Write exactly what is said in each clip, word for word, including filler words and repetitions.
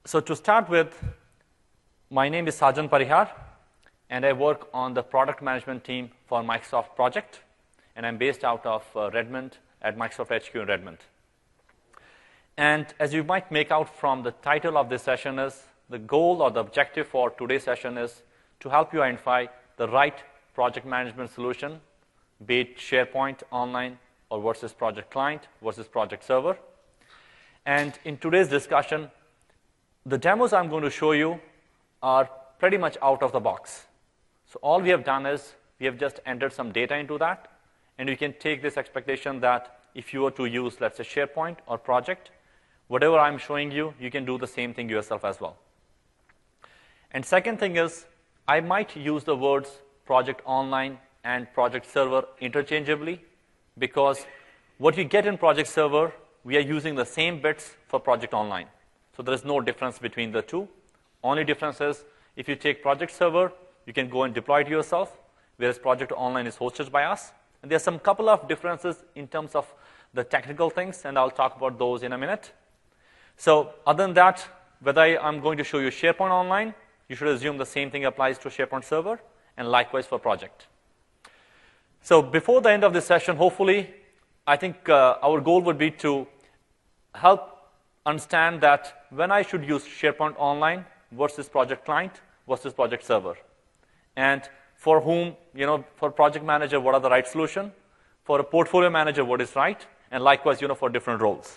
So to start with, my name is Sajan Parihar, and I work on the product management team for Microsoft Project, and I'm based out of uh, Redmond at Microsoft H Q in Redmond. And as you might make out from the title of this session is, the goal or the objective for today's session is to help you identify the right project management solution, be it SharePoint Online or versus Project Client versus Project Server. And in today's discussion, the demos I'm going to show you are pretty much out of the box. So all we have done is we have just entered some data into that, and you can take this expectation that if you were to use, let's say, SharePoint or Project, whatever I'm showing you, you can do the same thing yourself as well. And second thing is, I might use the words Project Online and Project Server interchangeably, because what you get in Project Server, we are using the same bits for Project Online. So there is no difference between the two. Only difference is, if you take Project Server, you can go and deploy it yourself, whereas Project Online is hosted by us. And there are some couple of differences in terms of the technical things, and I'll talk about those in a minute. So other than that, whether I'm going to show you SharePoint Online, you should assume the same thing applies to SharePoint Server, and likewise for Project. So before the end of this session, hopefully, I think uh, our goal would be to help understand that when I should use SharePoint Online versus Project Client versus Project Server. And for whom, you know, for Project Manager, what are the right solution? For a Portfolio Manager, what is right? And likewise, you know, for different roles.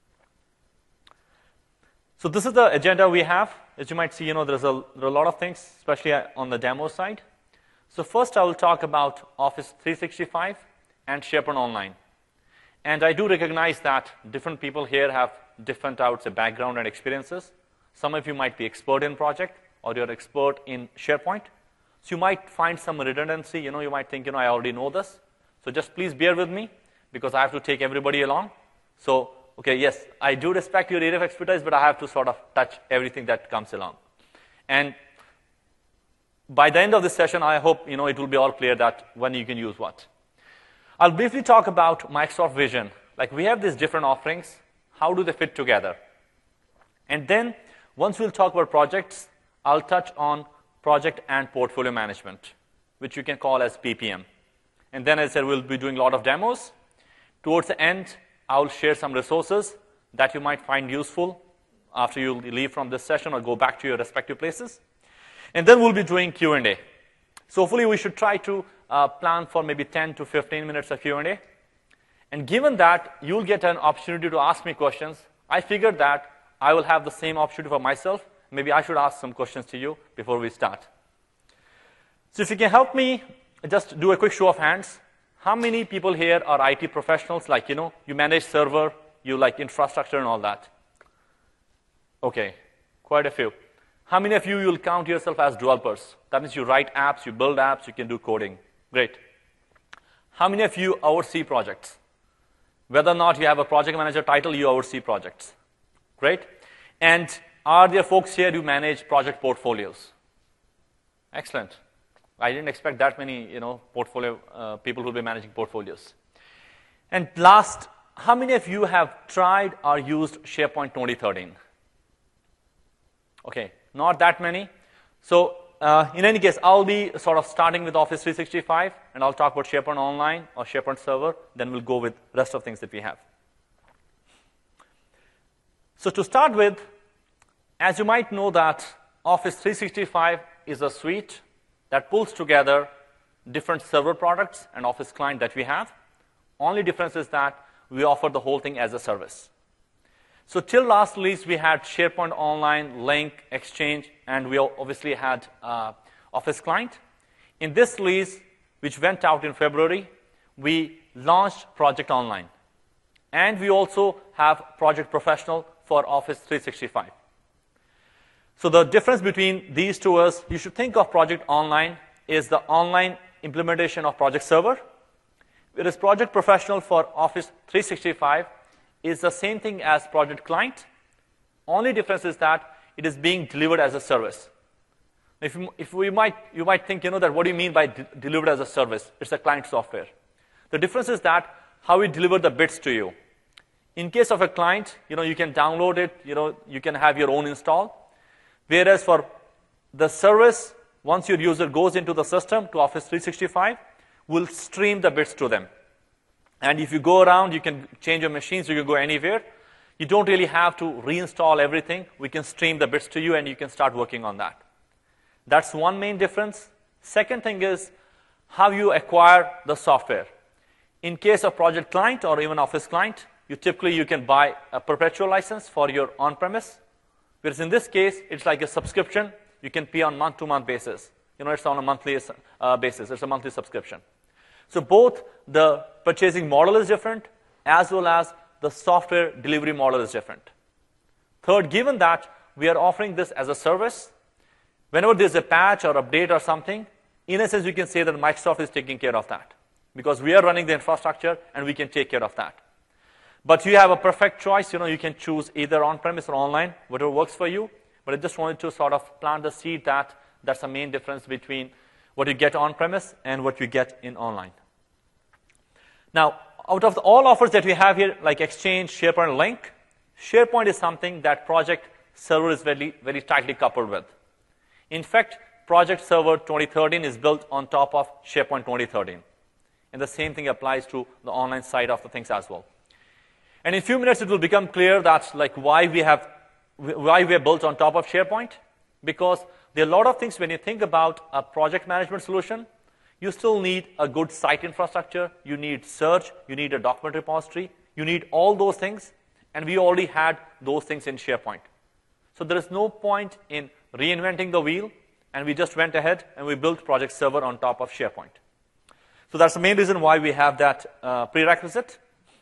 So this is the agenda we have. As you might see, you know, there's a, there are a lot of things, especially on the demo side. So first, I will talk about Office three sixty-five and SharePoint Online. And I do recognize that different people here have different, I would say, background and experiences. Some of you might be expert in Project, or you're expert in SharePoint. So you might find some redundancy. You know, you might think, you know, I already know this. So just please bear with me, because I have to take everybody along. So, okay, yes, I do respect your area of expertise, but I have to sort of touch everything that comes along. And by the end of this session, I hope, you know, it will be all clear that when you can use what. I'll briefly talk about Microsoft Vision. Like, we have these different offerings. How do they fit together? And then, once we'll talk about projects, I'll touch on project and portfolio management, which you can call as P P M. And then, as I said, we'll be doing a lot of demos. Towards the end, I'll share some resources that you might find useful after you leave from this session or go back to your respective places. And then we'll be doing Q and A. So hopefully, we should try to uh, plan for maybe ten to fifteen minutes of Q and A. And given that you'll get an opportunity to ask me questions, I figured that I will have the same opportunity for myself. Maybe I should ask some questions to you before we start. So if you can help me, just do a quick show of hands. How many people here are I T professionals? Like, you know, you manage server, you like infrastructure and all that. Okay, quite a few. How many of you will count yourself as developers? That means you write apps, you build apps, you can do coding. Great. How many of you oversee projects? Whether or not you have a project manager title, you oversee projects. Great. And are there folks here who manage project portfolios? Excellent. I didn't expect that many, you know, portfolio uh, people who will be managing portfolios. And last, how many of you have tried or used SharePoint twenty thirteen? Okay, not that many. So uh, in any case, I'll be sort of starting with Office three sixty-five, and I'll talk about SharePoint Online or SharePoint Server. Then we'll go with the rest of things that we have. So to start with, as you might know that Office three sixty-five is a suite that pulls together different server products and Office client that we have. Only difference is that we offer the whole thing as a service. So till last release, we had SharePoint Online, Lync, Exchange, and we obviously had uh, Office client. In this release, which went out in February, we launched Project Online. And we also have Project Professional for Office three sixty-five. So the difference between these two is, you should think of Project Online is the online implementation of Project Server, whereas Project Professional for Office three sixty-five is the same thing as Project Client. Only difference is that it is being delivered as a service. If, you, if we might, you might think, you know, that what do you mean by de delivered as a service? It's a client software. The difference is that how we deliver the bits to you. In case of a client, you know, you can download it, you know, you can have your own install. Whereas for the service, once your user goes into the system to Office three sixty-five, we'll stream the bits to them. And if you go around, you can change your machines, you can go anywhere. You don't really have to reinstall everything. We can stream the bits to you, and you can start working on that. That's one main difference. Second thing is how you acquire the software. In case of Project Client or even Office Client, you typically you can buy a perpetual license for your on-premise. Whereas in this case, it's like a subscription. You can pay on month-to-month basis. You know, it's on a monthly uh, basis. It's a monthly subscription. So both the purchasing model is different, as well as the software delivery model is different. Third, given that we are offering this as a service, whenever there's a patch or update or something, in a sense, you can say that Microsoft is taking care of that, because we are running the infrastructure and we can take care of that. But you have a perfect choice. You know, you can choose either on-premise or online, whatever works for you. But I just wanted to sort of plant the seed that that's the main difference between what you get on-premise and what you get in online. Now, out of the, all offers that we have here, like Exchange, SharePoint, Lync, SharePoint is something that Project Server is very, very tightly coupled with. In fact, Project Server twenty thirteen is built on top of SharePoint twenty thirteen. And the same thing applies to the online side of the things as well. And in a few minutes, it will become clear that like why we have, why we are built on top of SharePoint. Because there are a lot of things when you think about a project management solution, you still need a good site infrastructure, you need search, you need a document repository, you need all those things, and we already had those things in SharePoint. So there is no point in reinventing the wheel, and we just went ahead and we built Project Server on top of SharePoint. So that's the main reason why we have that uh, prerequisite.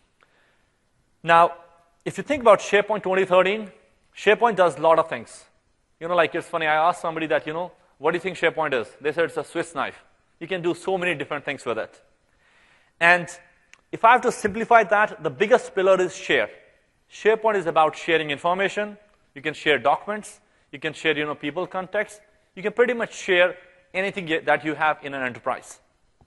Now, if you think about SharePoint twenty thirteen, SharePoint does a lot of things. You know, like it's funny, I asked somebody that, you know, what do you think SharePoint is? They said it's a Swiss knife. You can do so many different things with it. And if I have to simplify that, the biggest pillar is share. SharePoint is about sharing information. You can share documents. You can share, you know, people contacts. You can pretty much share anything that you have in an enterprise.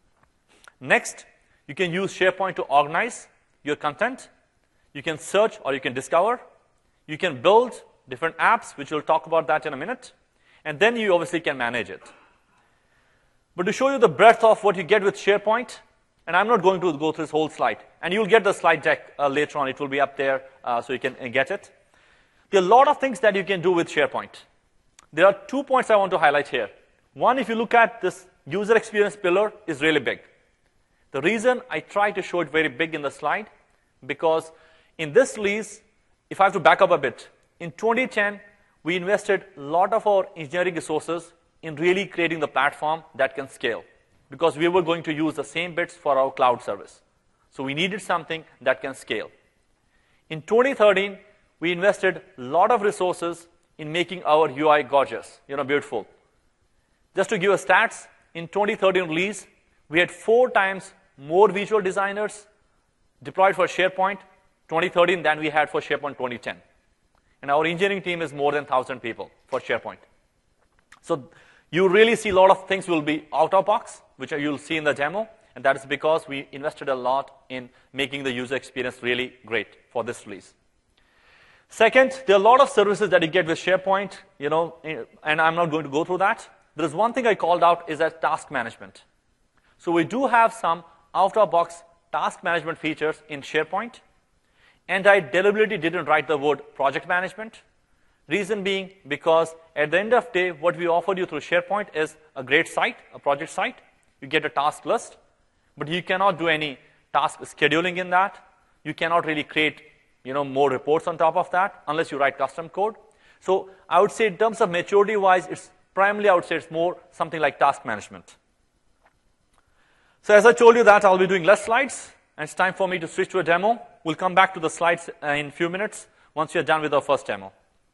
Next, you can use SharePoint to organize your content. You can search or you can discover. You can build different apps, which we'll talk about that in a minute. And then you obviously can manage it. But to show you the breadth of what you get with SharePoint, and I'm not going to go through this whole slide, and you'll get the slide deck uh, later on. It will be up there uh, so you can uh, get it. There are a lot of things that you can do with SharePoint. There are two points I want to highlight here. One, if you look at this user experience pillar, is really big. The reason I try to show it very big in the slide, because in this release, if I have to back up a bit, in twenty ten, we invested a lot of our engineering resources in really creating the platform that can scale, because we were going to use the same bits for our cloud service. So we needed something that can scale. In twenty thirteen, we invested a lot of resources in making our U I gorgeous, you know, beautiful. Just to give us stats, in twenty thirteen release, we had four times more visual designers deployed for SharePoint twenty thirteen than we had for SharePoint twenty ten. And our engineering team is more than one thousand people for SharePoint. So you really see a lot of things will be out of box, which you'll see in the demo. And that is because we invested a lot in making the user experience really great for this release. Second, there are a lot of services that you get with SharePoint, you know, and I'm not going to go through that. There is one thing I called out is that task management. So we do have some out-of-box task management features in SharePoint. And I deliberately didn't write the word project management. Reason being because at the end of the day, what we offered you through SharePoint is a great site, a project site. You get a task list, but you cannot do any task scheduling in that. You cannot really create, you know, more reports on top of that unless you write custom code. So I would say in terms of maturity-wise, it's primarily, I would say it's more something like task management. So as I told you that, I'll be doing less slides, and it's time for me to switch to a demo. We'll come back to the slides uh, in a few minutes once we are done with our first demo.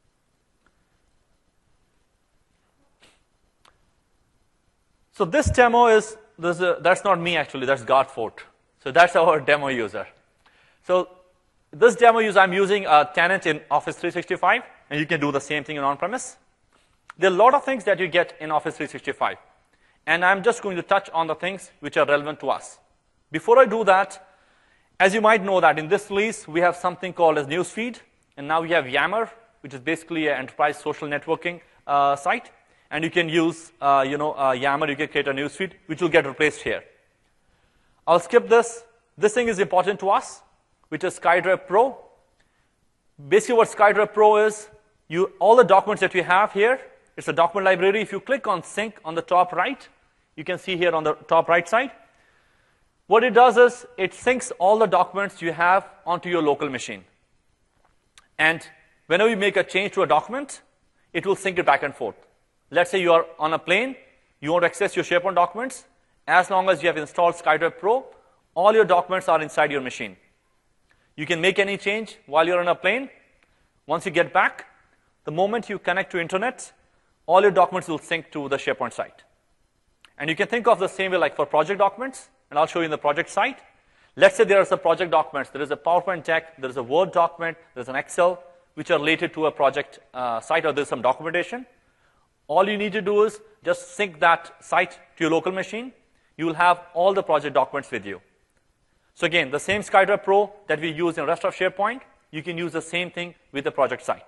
So this demo is, this, uh, that's not me actually, that's Gartfort. So that's our demo user. So this demo user, I'm using a tenant in Office three sixty-five, and you can do the same thing in on-premise. There are a lot of things that you get in Office three sixty-five. And I'm just going to touch on the things which are relevant to us. Before I do that, As you might know that in this release, we have something called as Newsfeed, and now we have Yammer, which is basically an enterprise social networking uh, site. And you can use, uh, you know, uh, Yammer, you can create a newsfeed, which will get replaced here. I'll skip this. This thing is important to us, which is SkyDrive Pro. Basically what SkyDrive Pro is, you, all the documents that you have here, it's a document library. If you click on sync on the top right, you can see here on the top right side, what it does is it syncs all the documents you have onto your local machine. And whenever you make a change to a document, it will sync it back and forth. Let's say you are on a plane, you want to access your SharePoint documents. As long as you have installed SkyDrive Pro, all your documents are inside your machine. You can make any change while you're on a plane. Once you get back, the moment you connect to internet, all your documents will sync to the SharePoint site. And you can think of the same way like for project documents, and I'll show you in the project site. Let's say there are some project documents. There is a PowerPoint deck, there is a Word document, there's an Excel, which are related to a project uh, site, or there's some documentation. All you need to do is just sync that site to your local machine. You will have all the project documents with you. So again, the same SkyDrive Pro that we use in the rest of SharePoint, you can use the same thing with the project site.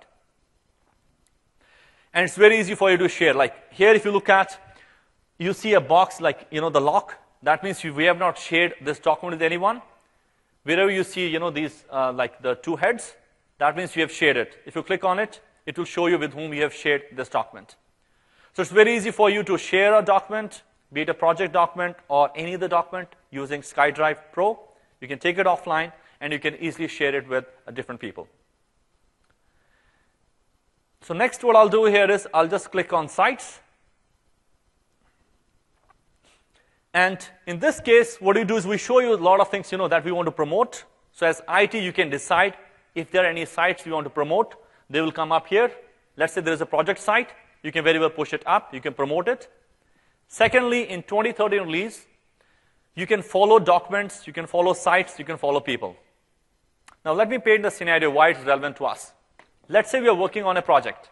And it's very easy for you to share. Like here, if you look at, you see a box like, you know, the lock. That means we have not shared this document with anyone. Wherever you see, you know, these, uh, like the two heads, that means you have shared it. If you click on it, it will show you with whom you have shared this document. So it's very easy for you to share a document, be it a project document or any other document using SkyDrive Pro. You can take it offline, and you can easily share it with uh, different people. So next what I'll do here is I'll just click on Sites. And in this case, what we do is we show you a lot of things, you know, that we want to promote. So as I T, you can decide if there are any sites we want to promote. They will come up here. Let's say there is a project site. You can very well push it up. You can promote it. Secondly, in twenty thirteen release, you can follow documents, you can follow sites, you can follow people. Now let me paint the scenario why it's relevant to us. Let's say we are working on a project,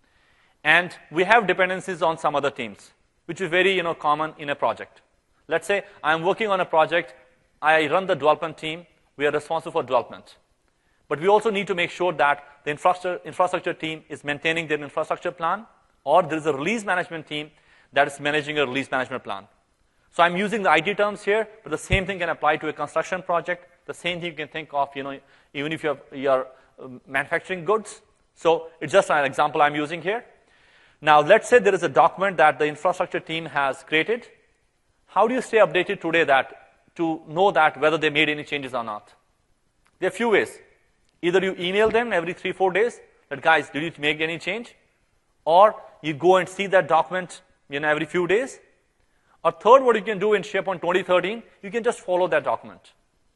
and we have dependencies on some other teams, which is very, you know, common in a project. Let's say I'm working on a project, I run the development team, we are responsible for development. But we also need to make sure that the infrastructure, infrastructure team is maintaining their infrastructure plan, or there is a release management team that is managing a release management plan. So I'm using the I T terms here, but the same thing can apply to a construction project. The same thing you can think of, you know, even if you have, you're manufacturing goods. So it's just an example I'm using here. Now let's say there is a document that the infrastructure team has created. How do you stay updated today that to know that whether they made any changes or not? There are a few ways. Either you email them every three, four days, that guys, did you make any change? Or you go and see that document, you know, every few days. Or third, what you can do in SharePoint twenty thirteen, you can just follow that document.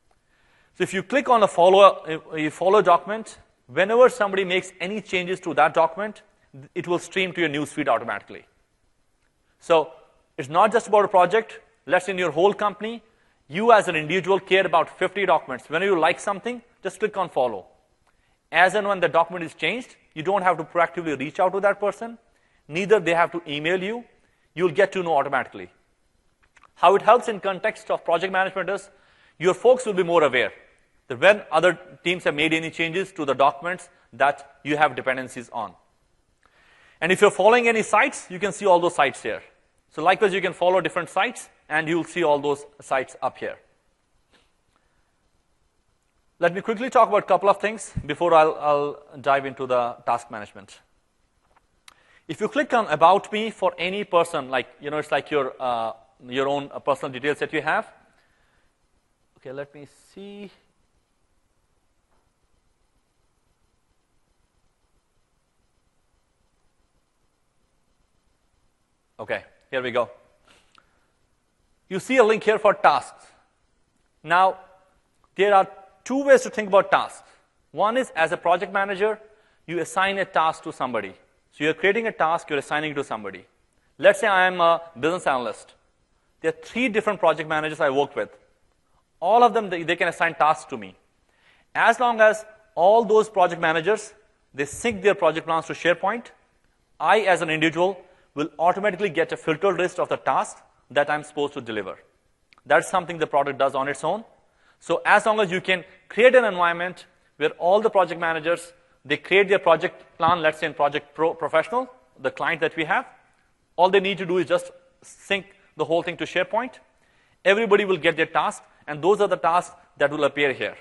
So if you click on a follow, you follow document, whenever somebody makes any changes to that document, it will stream to your newsfeed automatically. So it's not just about a project. Let's say in your whole company, you as an individual care about fifty documents. Whenever you like something, just click on follow. As and when the document is changed, you don't have to proactively reach out to that person. Neither they have to email you. You'll get to know automatically. How it helps in context of project management is your folks will be more aware that when other teams have made any changes to the documents that you have dependencies on. And if you're following any sites, you can see all those sites here. So likewise, you can follow different sites, and you'll see all those sites up here. Let me quickly talk about a couple of things before I'll, I'll dive into the task management. If you click on About Me for any person, like, you know, it's like your, uh, your own uh, personal details that you have. Okay, let me see. Okay, here we go. You see a link here for tasks. Now, there are two ways to think about tasks. One is, as a project manager, you assign a task to somebody. So you're creating a task, you're assigning it to somebody. Let's say I am a business analyst. There are three different project managers I work with. All of them, they, they can assign tasks to me. As long as all those project managers, they sync their project plans to SharePoint, I, as an individual, will automatically get a filtered list of the tasks that I'm supposed to deliver. That's something the product does on its own. So as long as you can create an environment where all the project managers, they create their project plan, let's say in Project Pro Professional, the client that we have, all they need to do is just sync the whole thing to SharePoint. Everybody will get their task, and those are the tasks that will appear here.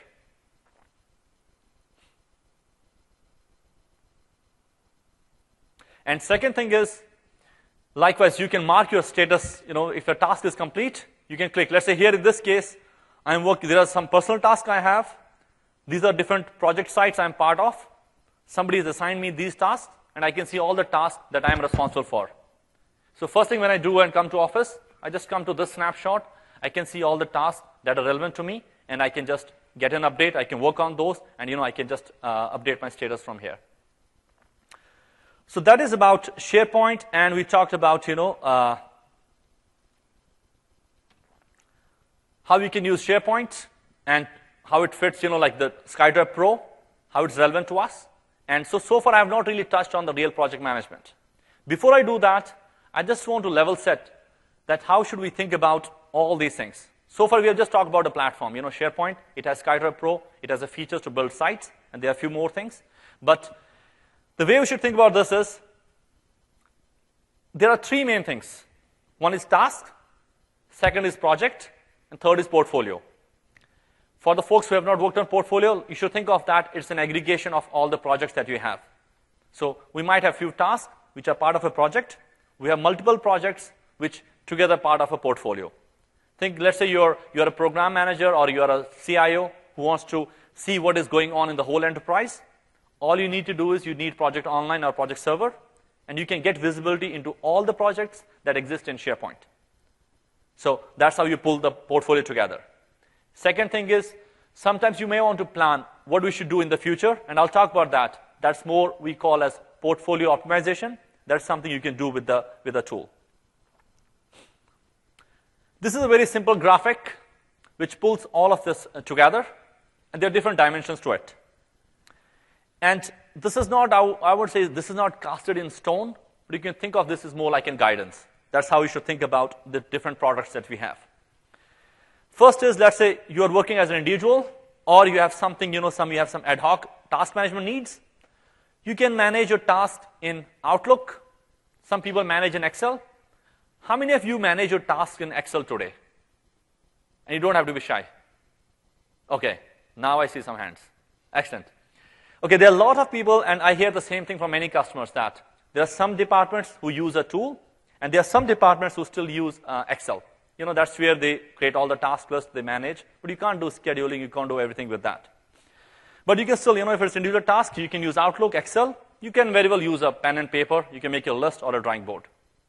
And second thing is, likewise, you can mark your status. You know, if your task is complete, you can click. Let's say here in this case, I'm working. There are some personal tasks I have. These are different project sites I'm part of. Somebody has assigned me these tasks, and I can see all the tasks that I'm responsible for. So first thing when I do and come to Office, I just come to this snapshot. I can see all the tasks that are relevant to me, and I can just get an update. I can work on those, and you know, I can just uh, update my status from here. So that is about SharePoint, and we talked about, you know, uh, how you can use SharePoint and how it fits, you know, like the SkyDrive Pro, how it's relevant to us. And so, so far I have not really touched on the real project management. Before I do that, I just want to level set that how should we think about all these things. So far we have just talked about a platform, you know, SharePoint, it has SkyDrive Pro, it has the features to build sites, and there are a few more things. But the way we should think about this is, there are three main things. One is task, second is project, and third is portfolio. For the folks who have not worked on portfolio, you should think of that it's an aggregation of all the projects that you have. So we might have few tasks which are part of a project. We have multiple projects which together part of a portfolio. Think, let's say you're, you're a program manager or you're a C I O who wants to see what is going on in the whole enterprise. All you need to do is you need Project Online or Project Server, and you can get visibility into all the projects that exist in SharePoint. So that's how you pull the portfolio together. Second thing is, sometimes you may want to plan what we should do in the future, and I'll talk about that. That's more we call as portfolio optimization. That's something you can do with the, with the tool. This is a very simple graphic which pulls all of this together, and there are different dimensions to it. And this is not, I would say, this is not casted in stone, but you can think of this as more like in guidance. That's how you should think about the different products that we have. First is, let's say you are working as an individual, or you have something, you know, some you have some ad hoc task management needs. You can manage your task in Outlook. Some people manage in Excel. How many of you manage your tasks in Excel today? And you don't have to be shy. Okay, now I see some hands. Excellent. Okay, there are a lot of people, and I hear the same thing from many customers, that there are some departments who use a tool, and there are some departments who still use uh, Excel. You know, that's where they create all the task lists, they manage, but you can't do scheduling, you can't do everything with that. But you can still, you know, if it's individual task, you can use Outlook, Excel. You can very well use a pen and paper. You can make your list or a drawing board.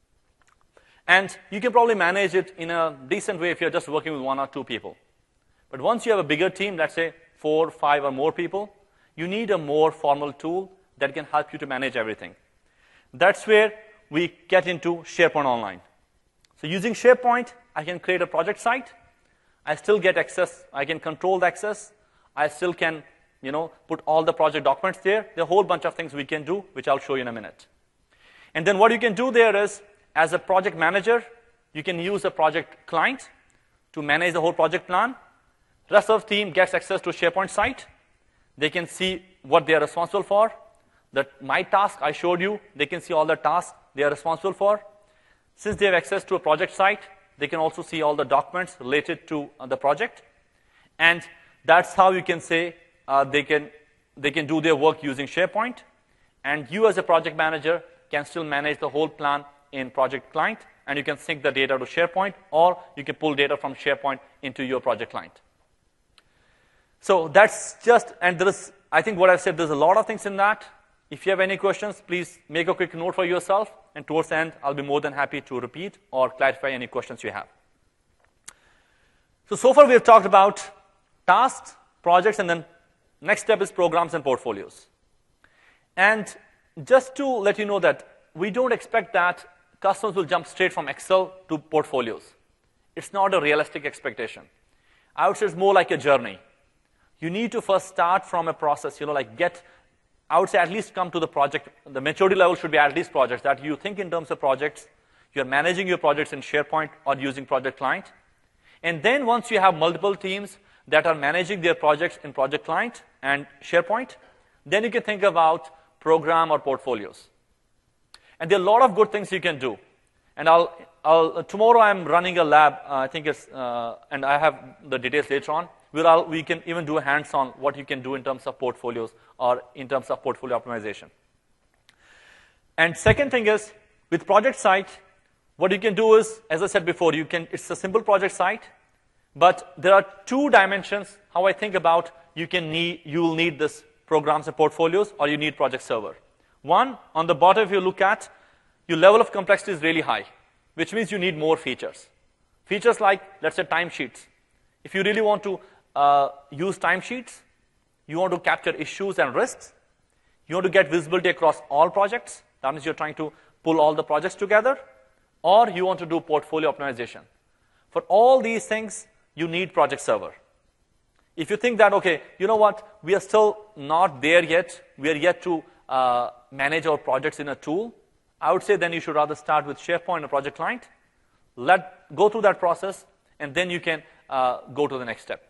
And you can probably manage it in a decent way if you're just working with one or two people. But once you have a bigger team, let's say four, five or more people, you need a more formal tool that can help you to manage everything. That's where we get into SharePoint Online. So using SharePoint, I can create a project site. I still get access. I can control the access. I still can, you know, put all the project documents there. There are a whole bunch of things we can do, which I'll show you in a minute. And then what you can do there is, as a project manager, you can use a project client to manage the whole project plan. The rest of the team gets access to a SharePoint site. They can see what they are responsible for. That my task I showed you, they can see all the tasks they are responsible for. Since they have access to a project site, they can also see all the documents related to uh, the project. And that's how you can say uh, they can they can do their work using SharePoint. And you as a project manager can still manage the whole plan in Project Client, and you can sync the data to SharePoint, or you can pull data from SharePoint into your project client. So that's just, and there is, I think what I've said, there's a lot of things in that. If you have any questions, please make a quick note for yourself, and towards the end, I'll be more than happy to repeat or clarify any questions you have. So, so far we have talked about tasks, projects, and then next step is programs and portfolios. And just to let you know that we don't expect that customers will jump straight from Excel to portfolios. It's not a realistic expectation. I would say it's more like a journey. You need to first start from a process, you know, like get, I would say at least come to the project. The maturity level should be at least projects, that you think in terms of projects. You're managing your projects in SharePoint or using Project Client. And then once you have multiple teams, that are managing their projects in Project Client and SharePoint. Then you can think about program or portfolios. And there are a lot of good things you can do. And I'll, I'll, tomorrow I'm running a lab, uh, I think it's, uh, and I have the details later on, where I'll, we can even do a hands-on what you can do in terms of portfolios or in terms of portfolio optimization. And second thing is, with Project Site, what you can do is, as I said before, you can, it's a simple project site, but there are two dimensions how I think about you can need, you will need this programs and portfolios, or you need Project Server. One, on the bottom, if you look at, your level of complexity is really high, which means you need more features. Features like, let's say, timesheets. If you really want to uh, use timesheets, you want to capture issues and risks, you want to get visibility across all projects, that means you're trying to pull all the projects together, or you want to do portfolio optimization. For all these things, you need Project Server. If you think that, okay, you know what, we are still not there yet, we are yet to uh, manage our projects in a tool, I would say then you should rather start with SharePoint or Project Client, let go through that process, and then you can uh, go to the next step.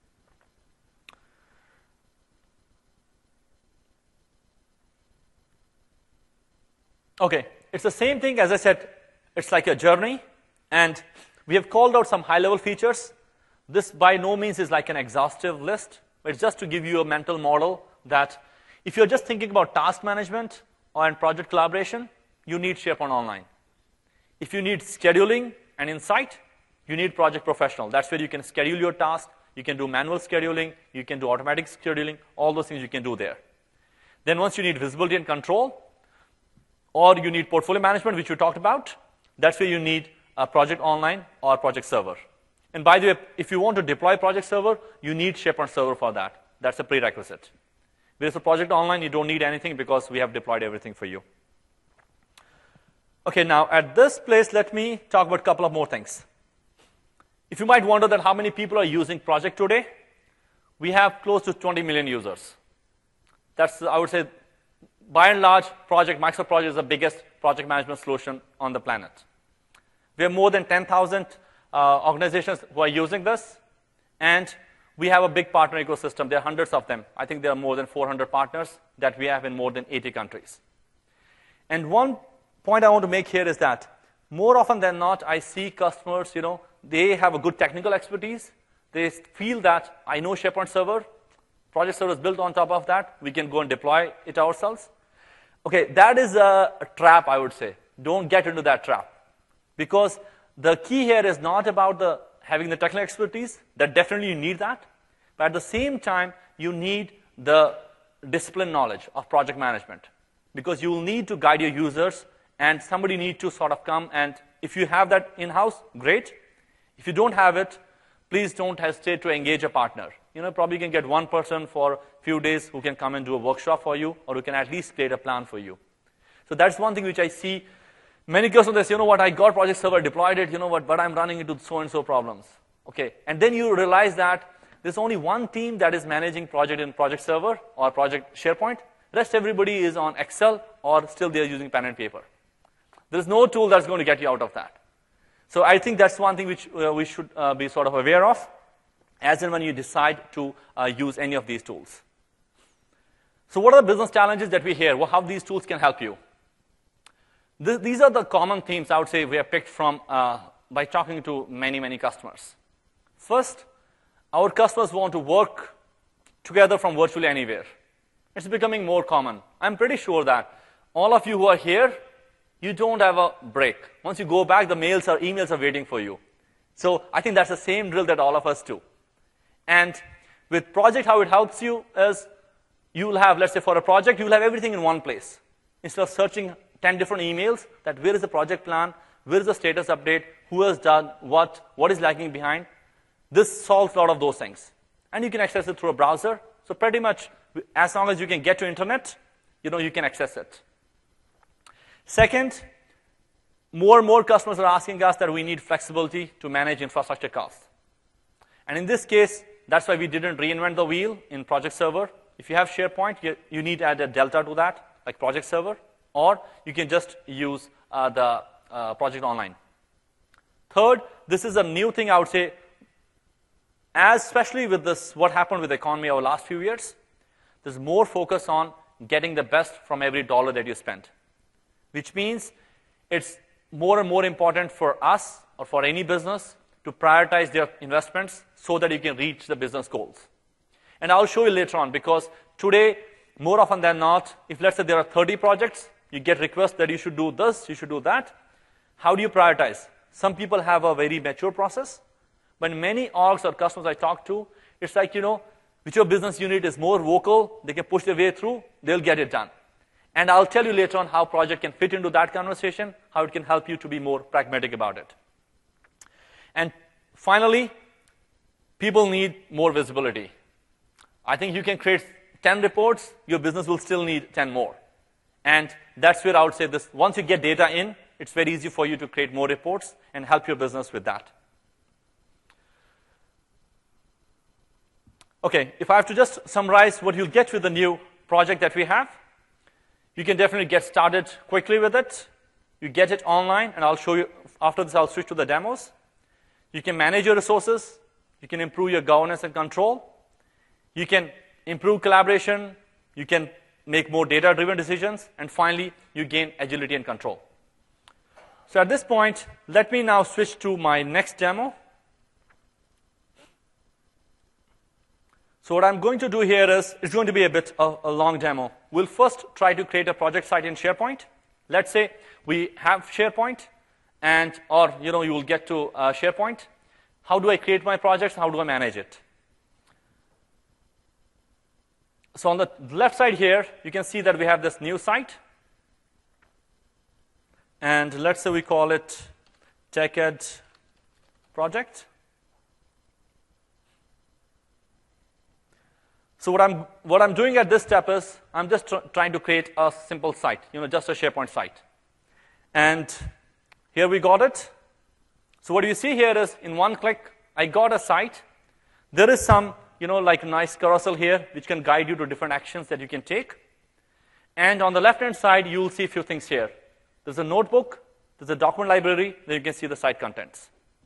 Okay, it's the same thing, as I said, it's like a journey, and we have called out some high-level features. This by no means is like an exhaustive list, but it's just to give you a mental model that if you're just thinking about task management or in project collaboration, you need SharePoint Online. If you need scheduling and insight, you need Project Professional. That's where you can schedule your task, you can do manual scheduling, you can do automatic scheduling, all those things you can do there. Then once you need visibility and control, or you need portfolio management, which we talked about, that's where you need a Project Online or Project Server. And by the way, if you want to deploy Project Server, you need SharePoint Server for that. That's a prerequisite. Whereas for Project Online, you don't need anything because we have deployed everything for you. Okay, now at this place, let me talk about a couple of more things. If you might wonder that how many people are using Project today, we have close to twenty million users. That's, I would say, by and large, Project, Microsoft Project is the biggest project management solution on the planet. We have more than ten thousand uh, organizations who are using this, and we have a big partner ecosystem. There are hundreds of them. I think there are more than four hundred partners that we have in more than eighty countries. And one point I want to make here is that more often than not, I see customers, you know, they have a good technical expertise. They feel that I know SharePoint Server, Project Server is built on top of that. We can go and deploy it ourselves. Okay, that is a, a trap, I would say. Don't get into that trap. Because the key here is not about the having the technical expertise. That definitely you need that. But at the same time, you need the discipline knowledge of project management. Because you will need to guide your users, and somebody need to sort of come, and if you have that in-house, great. If you don't have it, please don't hesitate to engage a partner. You know, probably you can get one person for a few days who can come and do a workshop for you, or who can at least create a plan for you. So that's one thing which I see. Many customers say, you know what, I got Project Server, deployed it, you know what, but I'm running into so-and-so problems. Okay, and then you realize that there's only one team that is managing project in Project Server or Project SharePoint. Rest everybody is on Excel, or still they're using pen and paper. There's no tool that's going to get you out of that. So I think that's one thing which uh, we should uh, be sort of aware of, as and when you decide to uh, use any of these tools. So what are the business challenges that we hear? Well, how these tools can help you? Th these are the common themes I would say we have picked from uh, by talking to many, many customers. First, our customers want to work together from virtually anywhere. It's becoming more common. I'm pretty sure that all of you who are here, you don't have a break. Once you go back, the mails or emails are waiting for you. So I think that's the same drill that all of us do. And with Project, how it helps you is you will have, let's say for a project, you will have everything in one place. Instead of searching ten different emails, that where is the project plan, where is the status update, who has done what, what is lagging behind. This solves a lot of those things. And you can access it through a browser. So pretty much, as long as you can get to internet, you know, you can access it. Second, more and more customers are asking us that we need flexibility to manage infrastructure costs. And in this case, that's why we didn't reinvent the wheel in Project Server. If you have SharePoint, you, you need to add a delta to that, like Project Server, or you can just use uh, the uh, Project Online. Third, this is a new thing I would say. as especially with this, what happened with the economy over the last few years, there's more focus on getting the best from every dollar that you spend, which means it's more and more important for us or for any business to prioritize their investments so that you can reach the business goals. And I'll show you later on, because today, more often than not, if let's say there are thirty projects, you get requests that you should do this, you should do that. How do you prioritize? Some people have a very mature process, but many orgs or customers I talk to, it's like, you know, whichever business unit is more vocal, they can push their way through, they'll get it done. And I'll tell you later on how project can fit into that conversation, how it can help you to be more pragmatic about it. And finally, people need more visibility. I think you can create ten reports, your business will still need ten more. And that's where I would say this, once you get data in, it's very easy for you to create more reports and help your business with that. Okay, if I have to just summarize what you'll get with the new project that we have, you can definitely get started quickly with it. You get it online, and I'll show you, after this I'll switch to the demos. You can manage your resources. You can improve your governance and control. You can improve collaboration. You can make more data-driven decisions. And finally, you gain agility and control. So at this point, let me now switch to my next demo. So what I'm going to do here is, it's going to be a bit of a long demo. We'll first try to create a project site in SharePoint. Let's say we have SharePoint, and or you know you will get to uh, SharePoint. How do I create my projects? How do I manage it? So on the left side here, you can see that we have this new site. And let's say we call it TechEd project. So what I'm, what I'm doing at this step is I'm just tr trying to create a simple site, you know, just a SharePoint site. And here we got it. So what you see here is in one click, I got a site. There is some, you know, like a nice carousel here, which can guide you to different actions that you can take. And on the left-hand side, you'll see a few things here. There's a notebook, there's a document library, then you can see the site contents.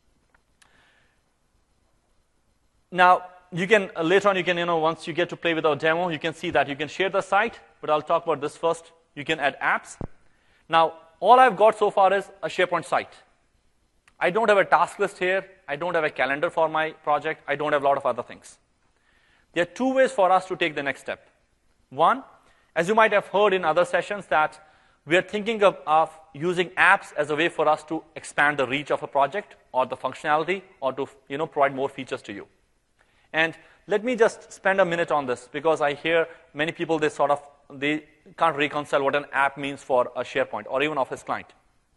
Now, you can, uh, later on, you can, you know, once you get to play with our demo, you can see that you can share the site, but I'll talk about this first. You can add apps. Now, all I've got so far is a SharePoint site. I don't have a task list here. I don't have a calendar for my project. I don't have a lot of other things. There are two ways for us to take the next step. One, as you might have heard in other sessions, that we are thinking of, of using apps as a way for us to expand the reach of a project or the functionality or to, you know, provide more features to you. And let me just spend a minute on this, because I hear many people, they sort of, they can't reconcile what an app means for a SharePoint or even Office client.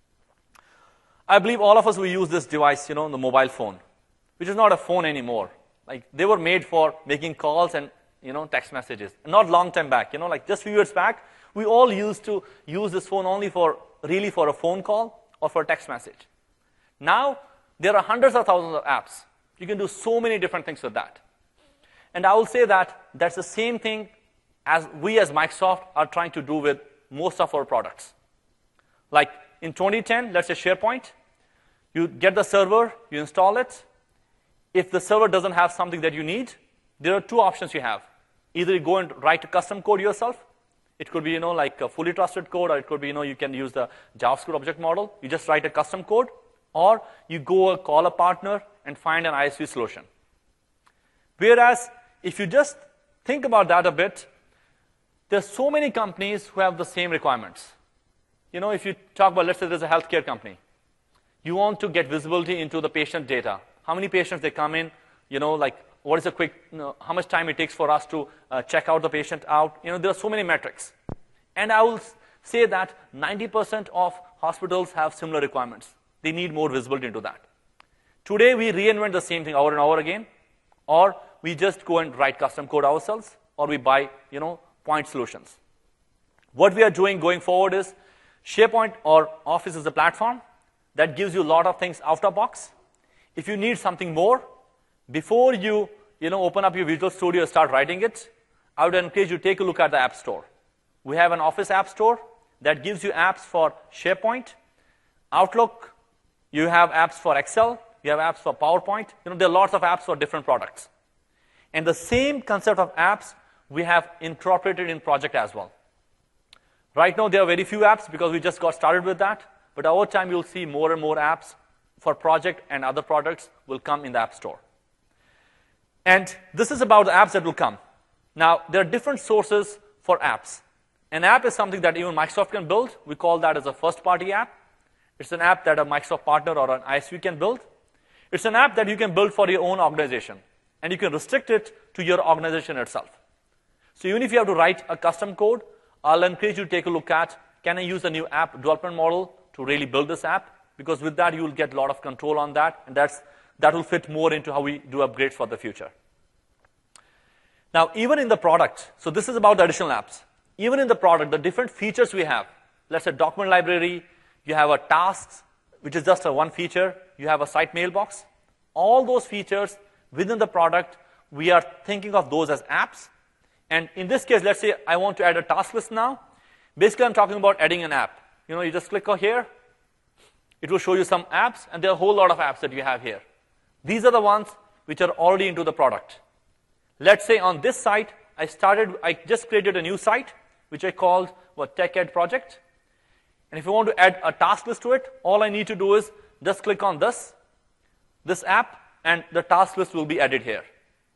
I believe all of us, we use this device, you know, the mobile phone, which is not a phone anymore. Like, they were made for making calls and, you know, text messages. Not long time back, you know, like just a few years back, we all used to use this phone only for, really for a phone call or for a text message. Now, there are hundreds of thousands of apps. You can do so many different things with that. And I will say that that's the same thing as we as Microsoft are trying to do with most of our products. Like in twenty ten, let's say SharePoint, you get the server, you install it. If the server doesn't have something that you need, there are two options you have. Either you go and write a custom code yourself. It could be, you know, like a fully trusted code, or it could be, you know, you can use the JavaScript object model. You just write a custom code, or you go call a partner and find an I S V solution. Whereas, if you just think about that a bit, there's so many companies who have the same requirements. You know, if you talk about, let's say there's a healthcare company. You want to get visibility into the patient data. How many patients they come in, you know, like what is a quick, you know, how much time it takes for us to uh, check out the patient out. You know, there are so many metrics. And I will say that ninety percent of hospitals have similar requirements. They need more visibility into that. Today, we reinvent the same thing over and over again, or we just go and write custom code ourselves, or we buy, you know, point solutions. What we are doing going forward is SharePoint or Office is a platform that gives you a lot of things out of the box. If you need something more, before you, you know, open up your Visual Studio and start writing it, I would encourage you to take a look at the App Store. We have an Office App Store that gives you apps for SharePoint, Outlook. You have apps for Excel. you have apps for PowerPoint. You know, there are lots of apps for different products. And the same concept of apps we have incorporated in Project as well. Right now, there are very few apps because we just got started with that. But over time, you'll see more and more apps for Project and other products will come in the App Store. And this is about the apps that will come. Now, there are different sources for apps. An app is something that even Microsoft can build. We call that as a first-party app. It's an app that a Microsoft partner or an I S V can build. It's an app that you can build for your own organization. And you can restrict it to your organization itself. So even if you have to write a custom code, I'll encourage you to take a look at, can I use the new app development model to really build this app? Because with that, you will get a lot of control on that. And that's, that will fit more into how we do upgrades for the future. Now, even in the product, so this is about the additional apps. Even in the product, the different features we have, let's say document library, you have a tasks, which is just a one feature, you have a site mailbox. All those features within the product, we are thinking of those as apps. And in this case, let's say I want to add a task list now. Basically, I'm talking about adding an app. You know, you just click on here. It will show you some apps, and there are a whole lot of apps that you have here. These are the ones which are already into the product. Let's say on this site, I started, I just created a new site, which I called what, TechEd project. And if you want to add a task list to it, all I need to do is just click on this, this app, and the task list will be added here.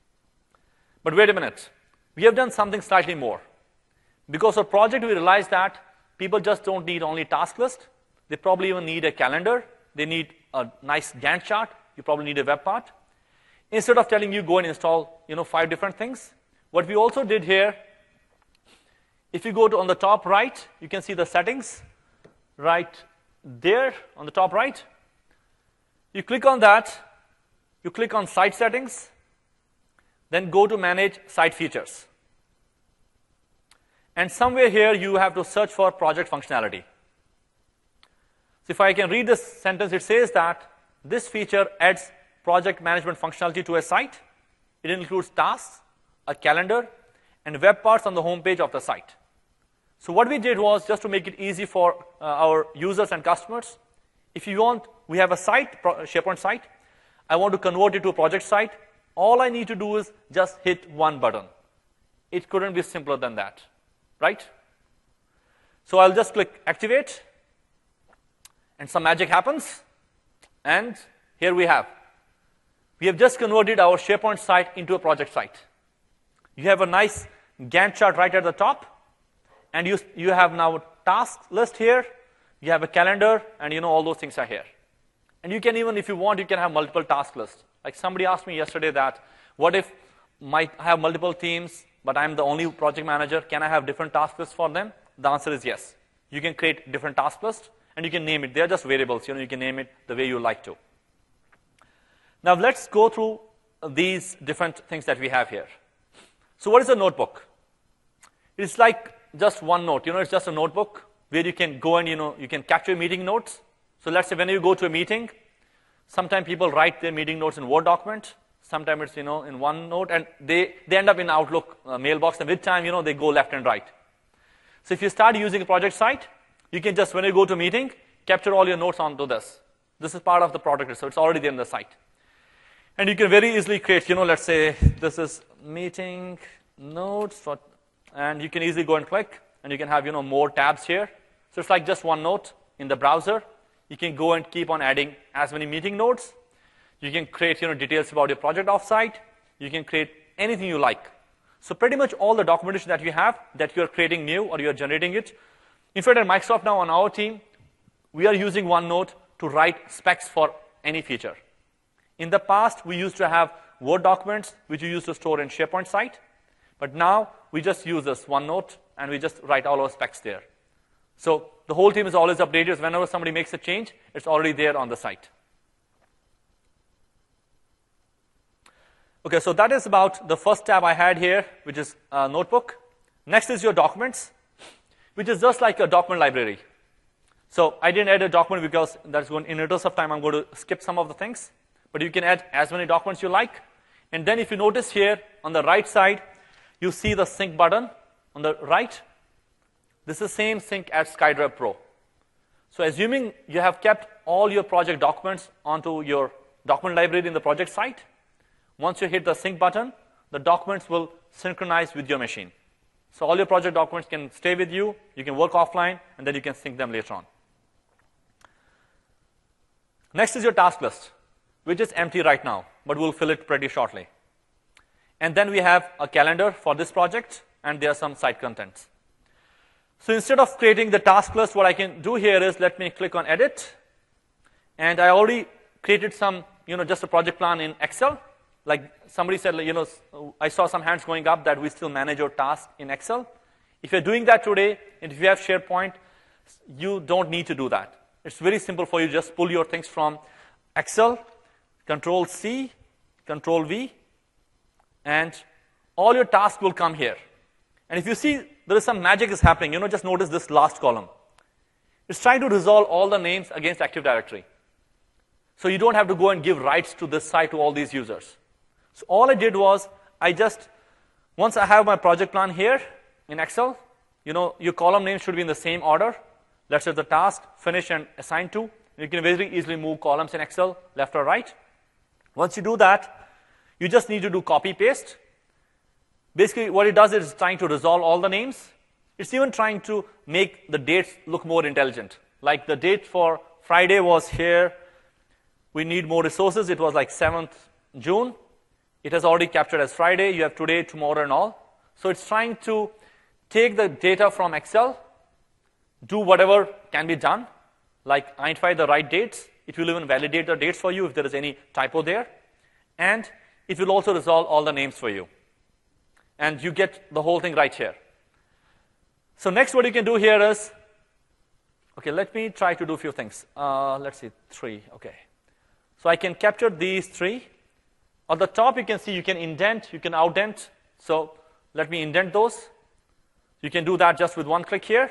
But wait a minute. We have done something slightly more. Because of project, we realized that people just don't need only task list. They probably even need a calendar. They need a nice Gantt chart. You probably need a web part. Instead of telling you go and install, you know, five different things, what we also did here, if you go to on the top right, you can see the settings right there on the top right. You click on that. You click on site settings. Then go to manage site features. And somewhere here, you have to search for project functionality. So if I can read this sentence, it says that this feature adds project management functionality to a site. It includes tasks, a calendar, and web parts on the home page of the site. So what we did was just to make it easy for uh, our users and customers. If you want, we have a site, SharePoint site. I want to convert it to a project site. All I need to do is just hit one button. It couldn't be simpler than that, right? So I'll just click activate, and some magic happens. And here we have. We have just converted our SharePoint site into a project site. You have a nice Gantt chart right at the top, and you, you have now a task list here. You have a calendar, and you know all those things are here. And you can even, if you want, you can have multiple task lists. Like somebody asked me yesterday that, what if I have multiple teams, but I'm the only project manager? Can I have different task lists for them? The answer is yes. You can create different task lists, and you can name it. They're just variables. You know, you can name it the way you like to. Now let's go through these different things that we have here. So what is a notebook? It's like just OneNote. You know, it's just a notebook where you can go and, you know, you can capture meeting notes. So let's say when you go to a meeting, sometimes people write their meeting notes in Word document. Sometimes it's, you know, in OneNote, and they, they end up in Outlook uh, mailbox, and with time, you know, they go left and right. So if you start using a project site, you can just, when you go to a meeting, capture all your notes onto this. This is part of the product, so it's already there in the site. And you can very easily create, you know, let's say this is meeting notes, for, and you can easily go and click, and you can have, you know, more tabs here. So it's like just OneNote in the browser. You can go and keep on adding as many meeting notes. You can create, you know, details about your project offsite. You can create anything you like. So pretty much all the documentation that you have, that you are creating new or you are generating it. In fact, at Microsoft now on our team, we are using OneNote to write specs for any feature. In the past, we used to have Word documents, which we used to store in SharePoint site. But now, we just use this OneNote, and we just write all our specs there. So the whole team is always updated. Whenever somebody makes a change, it's already there on the site. Okay, so that is about the first tab I had here, which is a notebook. Next is your documents, which is just like a document library. So I didn't add a document because that's going, in interest of time, I'm going to skip some of the things. But you can add as many documents you like. And then if you notice here on the right side, you see the sync button on the right. This is the same sync as SkyDrive Pro. So assuming you have kept all your project documents onto your document library in the project site. Once you hit the sync button, the documents will synchronize with your machine. So all your project documents can stay with you, you can work offline, and then you can sync them later on. Next is your task list, which is empty right now, but we'll fill it pretty shortly. And then we have a calendar for this project, and there are some site contents. So instead of creating the task list, what I can do here is let me click on Edit. And I already created some, you know, just a project plan in Excel. Like somebody said, you know, I saw some hands going up that we still manage your task in Excel. If you're doing that today, and if you have SharePoint, you don't need to do that. It's very simple for you. Just pull your things from Excel, Control C, Control V, and all your tasks will come here. And if you see there is some magic is happening, you know, just notice this last column. It's trying to resolve all the names against Active Directory. So you don't have to go and give rights to this site to all these users. So all I did was, I just, once I have my project plan here in Excel, you know, your column names should be in the same order. Let's say the task, finish, and assign to. You can very easily move columns in Excel, left or right. Once you do that, you just need to do copy paste. Basically, what it does is it's trying to resolve all the names. It's even trying to make the dates look more intelligent. Like the date for Friday was here. We need more resources. It was like seventh June. It has already captured as Friday. You have today, tomorrow, and all. So it's trying to take the data from Excel, do whatever can be done, like identify the right dates. It will even validate the dates for you if there is any typo there. And it will also resolve all the names for you. And you get the whole thing right here. So next what you can do here is, okay, let me try to do a few things. Uh, let's see, three, okay. So I can capture these three. On the top you can see you can indent, you can outdent. So let me indent those. You can do that just with one click here.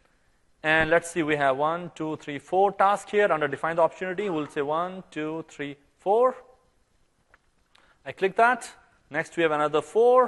And let's see, we have one, two, three, four tasks here. Under define the opportunity, we'll say one, two, three, four. I click that. Next we have another four.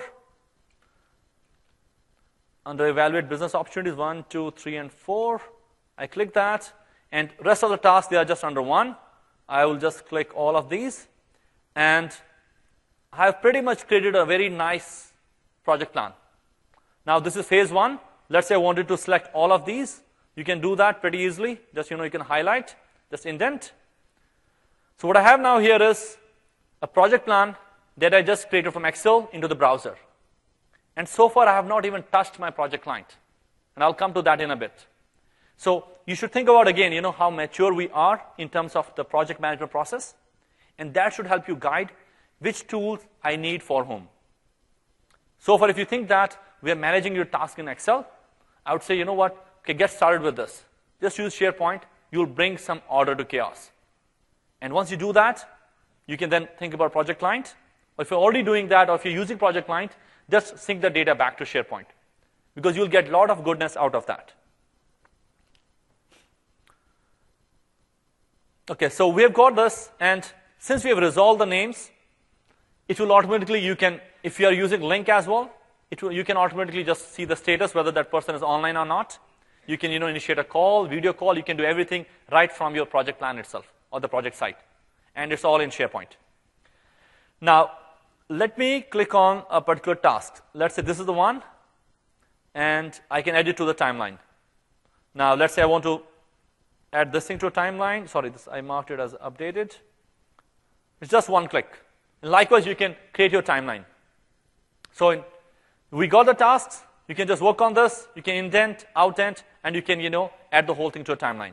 Under evaluate business opportunities, one, two, three, and four. I click that. And rest of the tasks, they are just under one. I will just click all of these. And I have pretty much created a very nice project plan. Now this is phase one. Let's say I wanted to select all of these. You can do that pretty easily. Just, you know, you can highlight, just indent. So what I have now here is a project plan that I just created from Excel into the browser. And so far, I have not even touched my project client. And I'll come to that in a bit. So you should think about, again, you know, how mature we are in terms of the project management process. And that should help you guide which tools I need for whom. So far, if you think that we are managing your task in Excel, I would say, you know what, okay, get started with this. Just use SharePoint. You'll bring some order to chaos. And once you do that, you can then think about project client. Or if you're already doing that, or if you're using project client, just sync the data back to SharePoint. Because you'll get a lot of goodness out of that. Okay, so we have got this. And since we have resolved the names, it will automatically, you can, if you are using Lync as well, it will, you can automatically just see the status, whether that person is online or not. You can, you know, initiate a call, video call. You can do everything right from your project plan itself or the project site. And it's all in SharePoint. Now, let me click on a particular task. Let's say this is the one. And I can add it to the timeline. Now, let's say I want to add this thing to a timeline. Sorry, this, I marked it as updated. It's just one click. And likewise, you can create your timeline. So in, we got the tasks. You can just work on this. You can indent, outdent, and you can, you know, add the whole thing to a timeline.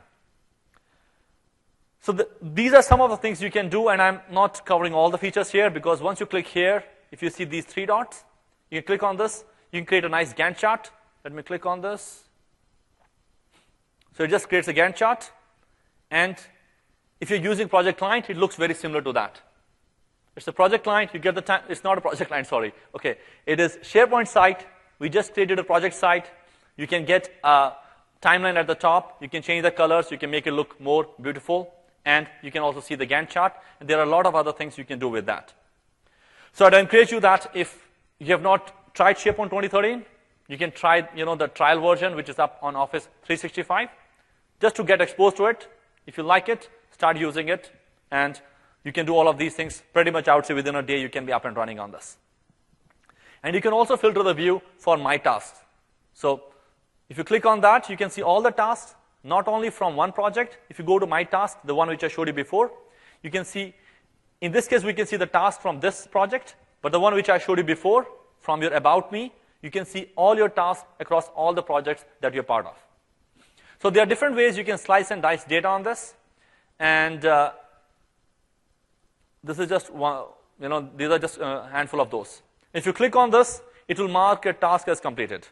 So the, these are some of the things you can do, and I'm not covering all the features here because once you click here, if you see these three dots, you can click on this. You can create a nice Gantt chart. Let me click on this. So it just creates a Gantt chart. And if you're using Project Client, it looks very similar to that. It's a project client. You get the time. It's not a project client, sorry. Okay, it is SharePoint site. We just created a project site. You can get a timeline at the top. You can change the colors. You can make it look more beautiful. And you can also see the Gantt chart. And there are a lot of other things you can do with that. So I'd encourage you that if you have not tried SharePoint twenty thirteen, you can try, you know, the trial version, which is up on Office three sixty-five, just to get exposed to it. If you like it, start using it. And You can do all of these things pretty much, I would say, within a day you can be up and running on this. And you can also filter the view for My Tasks. So if you click on that, you can see all the tasks, not only from one project. If you go to My Task, the one which I showed you before, you can see, in this case, we can see the task from this project, but the one which I showed you before, from your About Me, you can see all your tasks across all the projects that you're part of. So there are different ways you can slice and dice data on this, and uh, this is just one, you know, these are just a handful of those. If you click on this, it will mark a task as completed.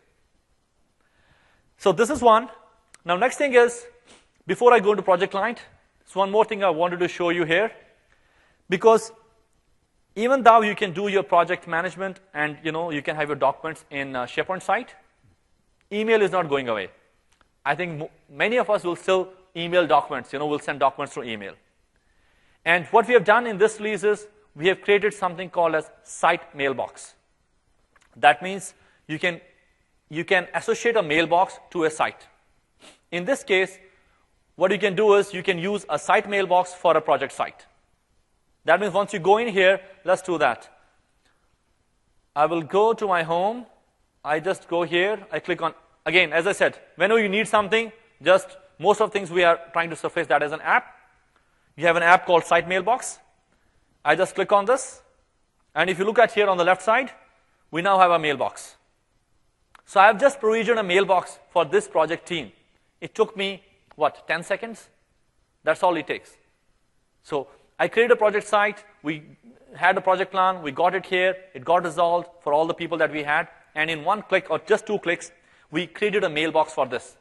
So this is one. Now next thing is, before I go into Project Client, there's one more thing I wanted to show you here. Because even though you can do your project management and you know you can have your documents in uh, SharePoint site, email is not going away. I think many of us will still email documents, you know, we'll send documents through email. And what we have done in this release is we have created something called as Site Mailbox. That means you can, you can associate a mailbox to a site. In this case, what you can do is you can use a site mailbox for a project site. That means once you go in here, let's do that. I will go to my home. I just go here. I click on, again, as I said, whenever you need something, just most of the things we are trying to surface that as an app. You have an app called Site Mailbox. I just click on this. And if you look at here on the left side, we now have a mailbox. So I have just provisioned a mailbox for this project team. It took me, what, ten seconds? That's all it takes. So I created a project site. We had a project plan. We got it here. It got resolved for all the people that we had. And in one click, or just two clicks, we created a mailbox for this.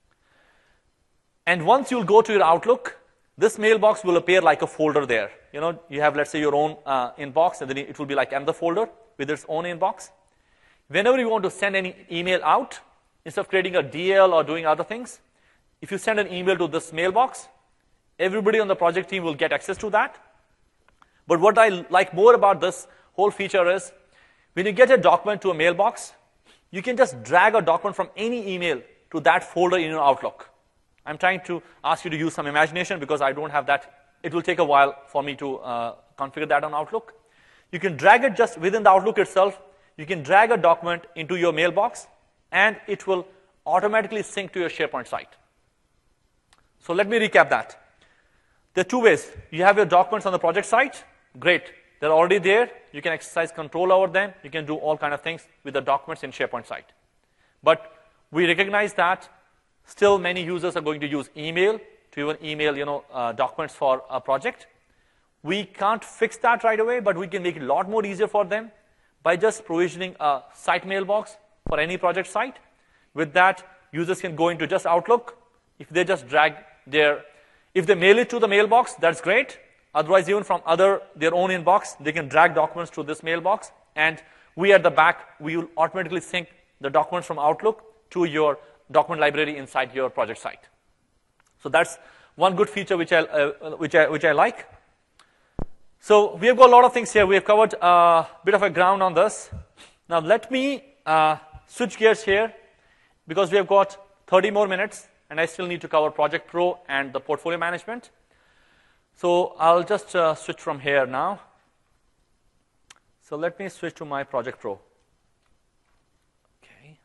And once you'll go to your Outlook, this mailbox will appear like a folder there. You know, you have, let's say, your own uh, inbox, and then it will be like another folder with its own inbox. Whenever you want to send any email out, instead of creating a D L or doing other things, if you send an email to this mailbox, everybody on the project team will get access to that. But what I like more about this whole feature is, when you get a document to a mailbox, you can just drag a document from any email to that folder in your Outlook. I'm trying to ask you to use some imagination because I don't have that. It will take a while for me to uh, configure that on Outlook. You can drag it just within the Outlook itself. You can drag a document into your mailbox, and it will automatically sync to your SharePoint site. So let me recap that. There are two ways. You have your documents on the project site. Great. They're already there. You can exercise control over them. You can do all kinds of things with the documents in SharePoint site. But we recognize that still many users are going to use email to even email you know, uh, documents for a project. We can't fix that right away, but we can make it a lot more easier for them by just provisioning a site mailbox for any project site. With that, users can go into just Outlook. If they just drag their, if they mail it to the mailbox, that's great. Otherwise, even from other their own inbox, they can drag documents to this mailbox. And we at the back, we will automatically sync the documents from Outlook to your document library inside your project site. So that's one good feature which I, uh, which I, which I like. So we have got a lot of things here. We have covered a uh, bit of a ground on this. Now let me uh, switch gears here because we have got thirty more minutes, and I still need to cover Project Pro and the portfolio management. So I'll just uh, switch from here now. So let me switch to my Project Pro. Okay.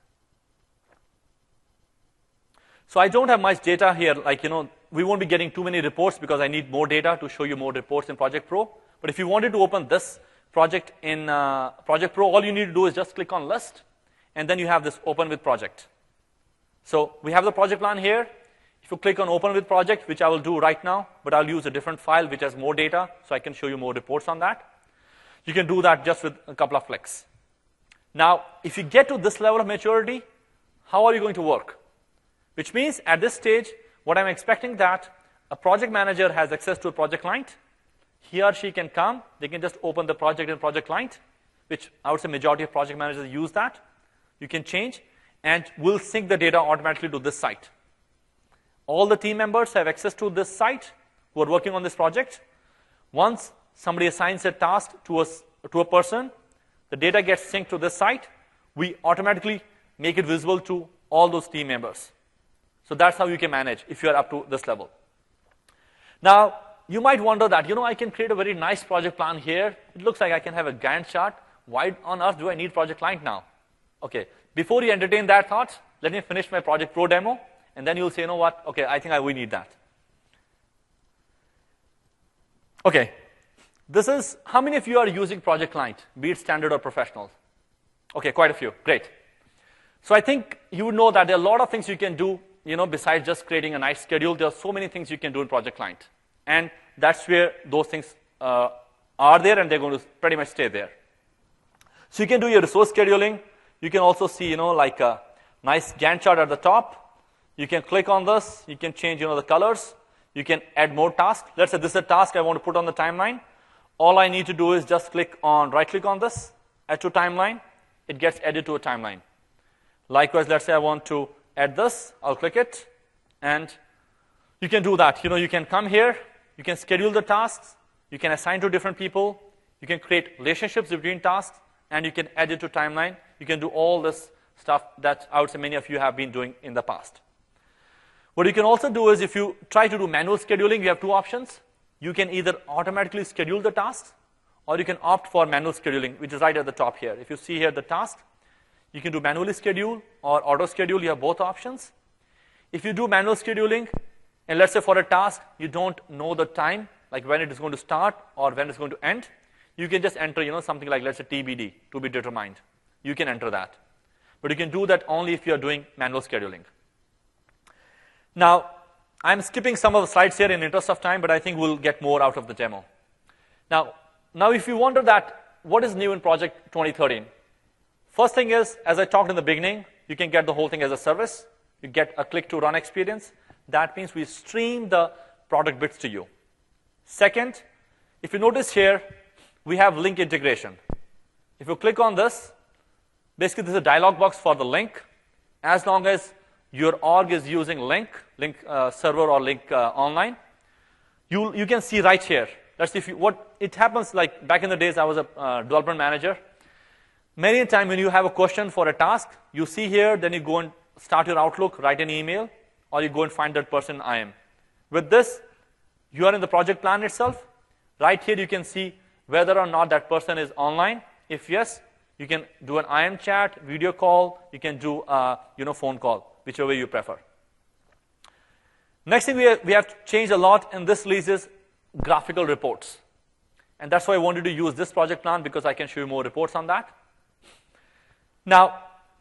So I don't have much data here. Like, you know, we won't be getting too many reports because I need more data to show you more reports in Project Pro. But if you wanted to open this project in uh, Project Pro, all you need to do is just click on List, and then you have this Open with Project. So we have the project plan here. If you click on Open with Project, which I will do right now, but I'll use a different file which has more data, so I can show you more reports on that. You can do that just with a couple of clicks. Now, if you get to this level of maturity, how are you going to work? Which means at this stage, what I'm expecting that a project manager has access to a project client. He or she can come. They can just open the project in project client, which I would say majority of project managers use that. You can change, and we'll sync the data automatically to this site. All the team members have access to this site who are working on this project. Once somebody assigns a task to a, to a person, the data gets synced to this site. We automatically make it visible to all those team members. So that's how you can manage if you are up to this level. Now, you might wonder that, you know, I can create a very nice project plan here. It looks like I can have a Gantt chart. Why on earth do I need Project Client now? Okay, before you entertain that thought, let me finish my Project Pro demo, and then you'll say, you know what, okay, I think I, we need that. Okay, this is, how many of you are using Project Client, be it standard or professional? Okay, quite a few, great. So I think you know that there are a lot of things you can do, you know, besides just creating a nice schedule. There are so many things you can do in Project Client. And that's where those things uh, are there, and they're going to pretty much stay there. So you can do your resource scheduling. You can also see, you know, like a nice Gantt chart at the top. You can click on this. You can change, you know, the colors. You can add more tasks. Let's say this is a task I want to put on the timeline. All I need to do is just click on, right-click on this, add to timeline. It gets added to a timeline. Likewise, let's say I want to add this. I'll click it, and you can do that. You know, you can come here. You can schedule the tasks. You can assign to different people. You can create relationships between tasks, and you can add it to timeline. You can do all this stuff that I would say many of you have been doing in the past. What you can also do is if you try to do manual scheduling, you have two options. You can either automatically schedule the tasks, or you can opt for manual scheduling, which is right at the top here. If you see here the task, you can do manually schedule or auto schedule. You have both options. If you do manual scheduling, and let's say for a task, you don't know the time, like when it is going to start or when it's going to end, you can just enter, you know, something like, let's say T B D, to be determined. You can enter that. But you can do that only if you're doing manual scheduling. Now, I'm skipping some of the slides here in the interest of time, but I think we'll get more out of the demo. Now, now if you wonder that, what is new in Project twenty thirteen? First thing is, as I talked in the beginning, you can get the whole thing as a service. You get a click-to-run experience. That means we stream the product bits to you. Second, if you notice here, we have link integration. If you click on this, basically this is a dialog box for the link. As long as your org is using link, link uh, server or link uh, online, you, you can see right here. That's if you, what it happens like back in the days I was a uh, development manager. Many a time when you have a question for a task, you see here, then you go and start your Outlook, write an email, or you go and find that person I M. With this, you are in the project plan itself. Right here you can see whether or not that person is online. If yes, you can do an I M chat, video call, you can do a you know, phone call, whichever you prefer. Next thing we have, we have changed a lot in this release is graphical reports. And that's why I wanted to use this project plan, because I can show you more reports on that. Now,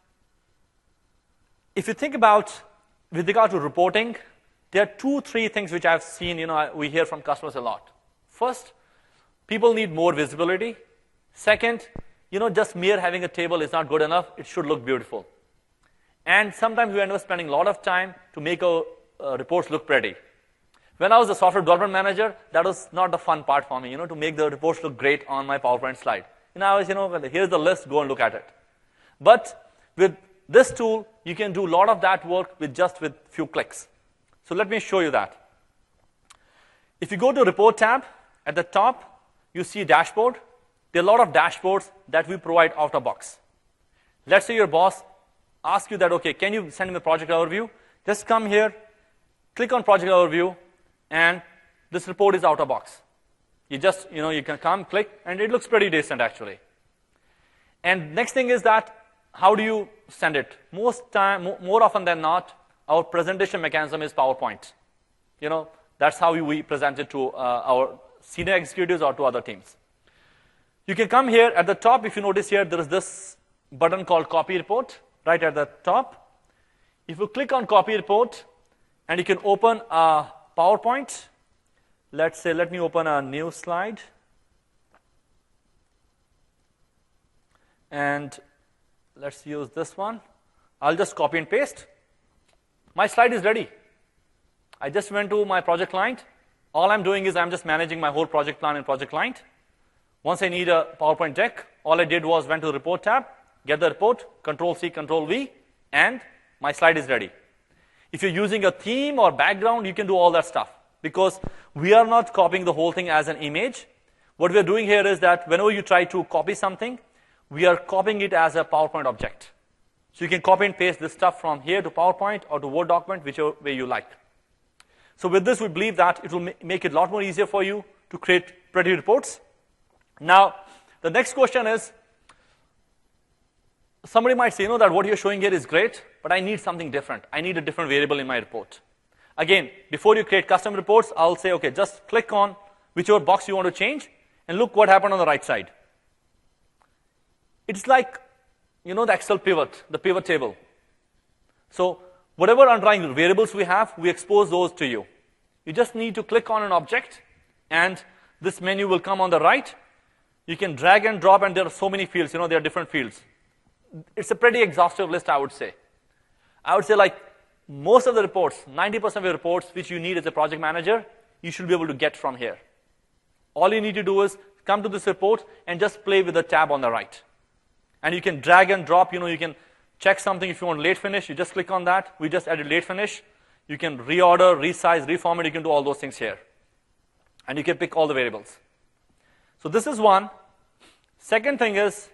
if you think about, with regard to reporting, there are two, three things which I've seen, you know, we hear from customers a lot. First, people need more visibility. Second, you know, just mere having a table is not good enough. It should look beautiful. And sometimes we end up spending a lot of time to make our uh, reports look pretty. When I was a software development manager, that was not the fun part for me, you know, to make the reports look great on my PowerPoint slide. You know, I was, you know, here's the list, go and look at it. But with this tool, you can do a lot of that work with just with few clicks. So let me show you that. If you go to Report tab, at the top, you see Dashboard. There are a lot of dashboards that we provide out of box. Let's say your boss asks you that, okay, can you send me a project overview? Just come here, click on Project Overview, and this report is out of box. You just, you know, you can come, click, and it looks pretty decent, actually. And next thing is that, how do you send it? Most time, more often than not, our presentation mechanism is PowerPoint. You know, that's how we present it to uh, our senior executives or to other teams. You can come here at the top. If you notice here, there is this button called Copy Report right at the top. If you click on Copy Report, and you can open a PowerPoint. Let's say, let me open a new slide. And let's use this one. I'll just copy and paste. My slide is ready. I just went to my project client. All I'm doing is I'm just managing my whole project plan in Project Client. Once I need a PowerPoint deck, all I did was went to the Report tab, get the report, Control C, Control V, and my slide is ready. If you're using a theme or background, you can do all that stuff, because we are not copying the whole thing as an image. What we're doing here is that whenever you try to copy something, we are copying it as a PowerPoint object. So you can copy and paste this stuff from here to PowerPoint or to Word document, whichever way you like. So with this, we believe that it will ma make it a lot more easier for you to create pretty reports. Now, the next question is, somebody might say, you know, that what you're showing here is great, but I need something different. I need a different variable in my report. Again, before you create custom reports, I'll say, okay, just click on whichever box you want to change, and look what happened on the right side. It's like, you know, the Excel pivot, the pivot table. So whatever underlying variables we have, we expose those to you. You just need to click on an object, and this menu will come on the right. You can drag and drop, and there are so many fields. You know, there are different fields. It's a pretty exhaustive list, I would say. I would say like most of the reports, ninety percent of your reports which you need as a project manager, you should be able to get from here. All you need to do is come to this report and just play with the tab on the right. And you can drag and drop, you know, you can check something if you want late finish, you just click on that. We just added late finish. You can reorder, resize, reformat, you can do all those things here. And you can pick all the variables. So this is one. Second thing is,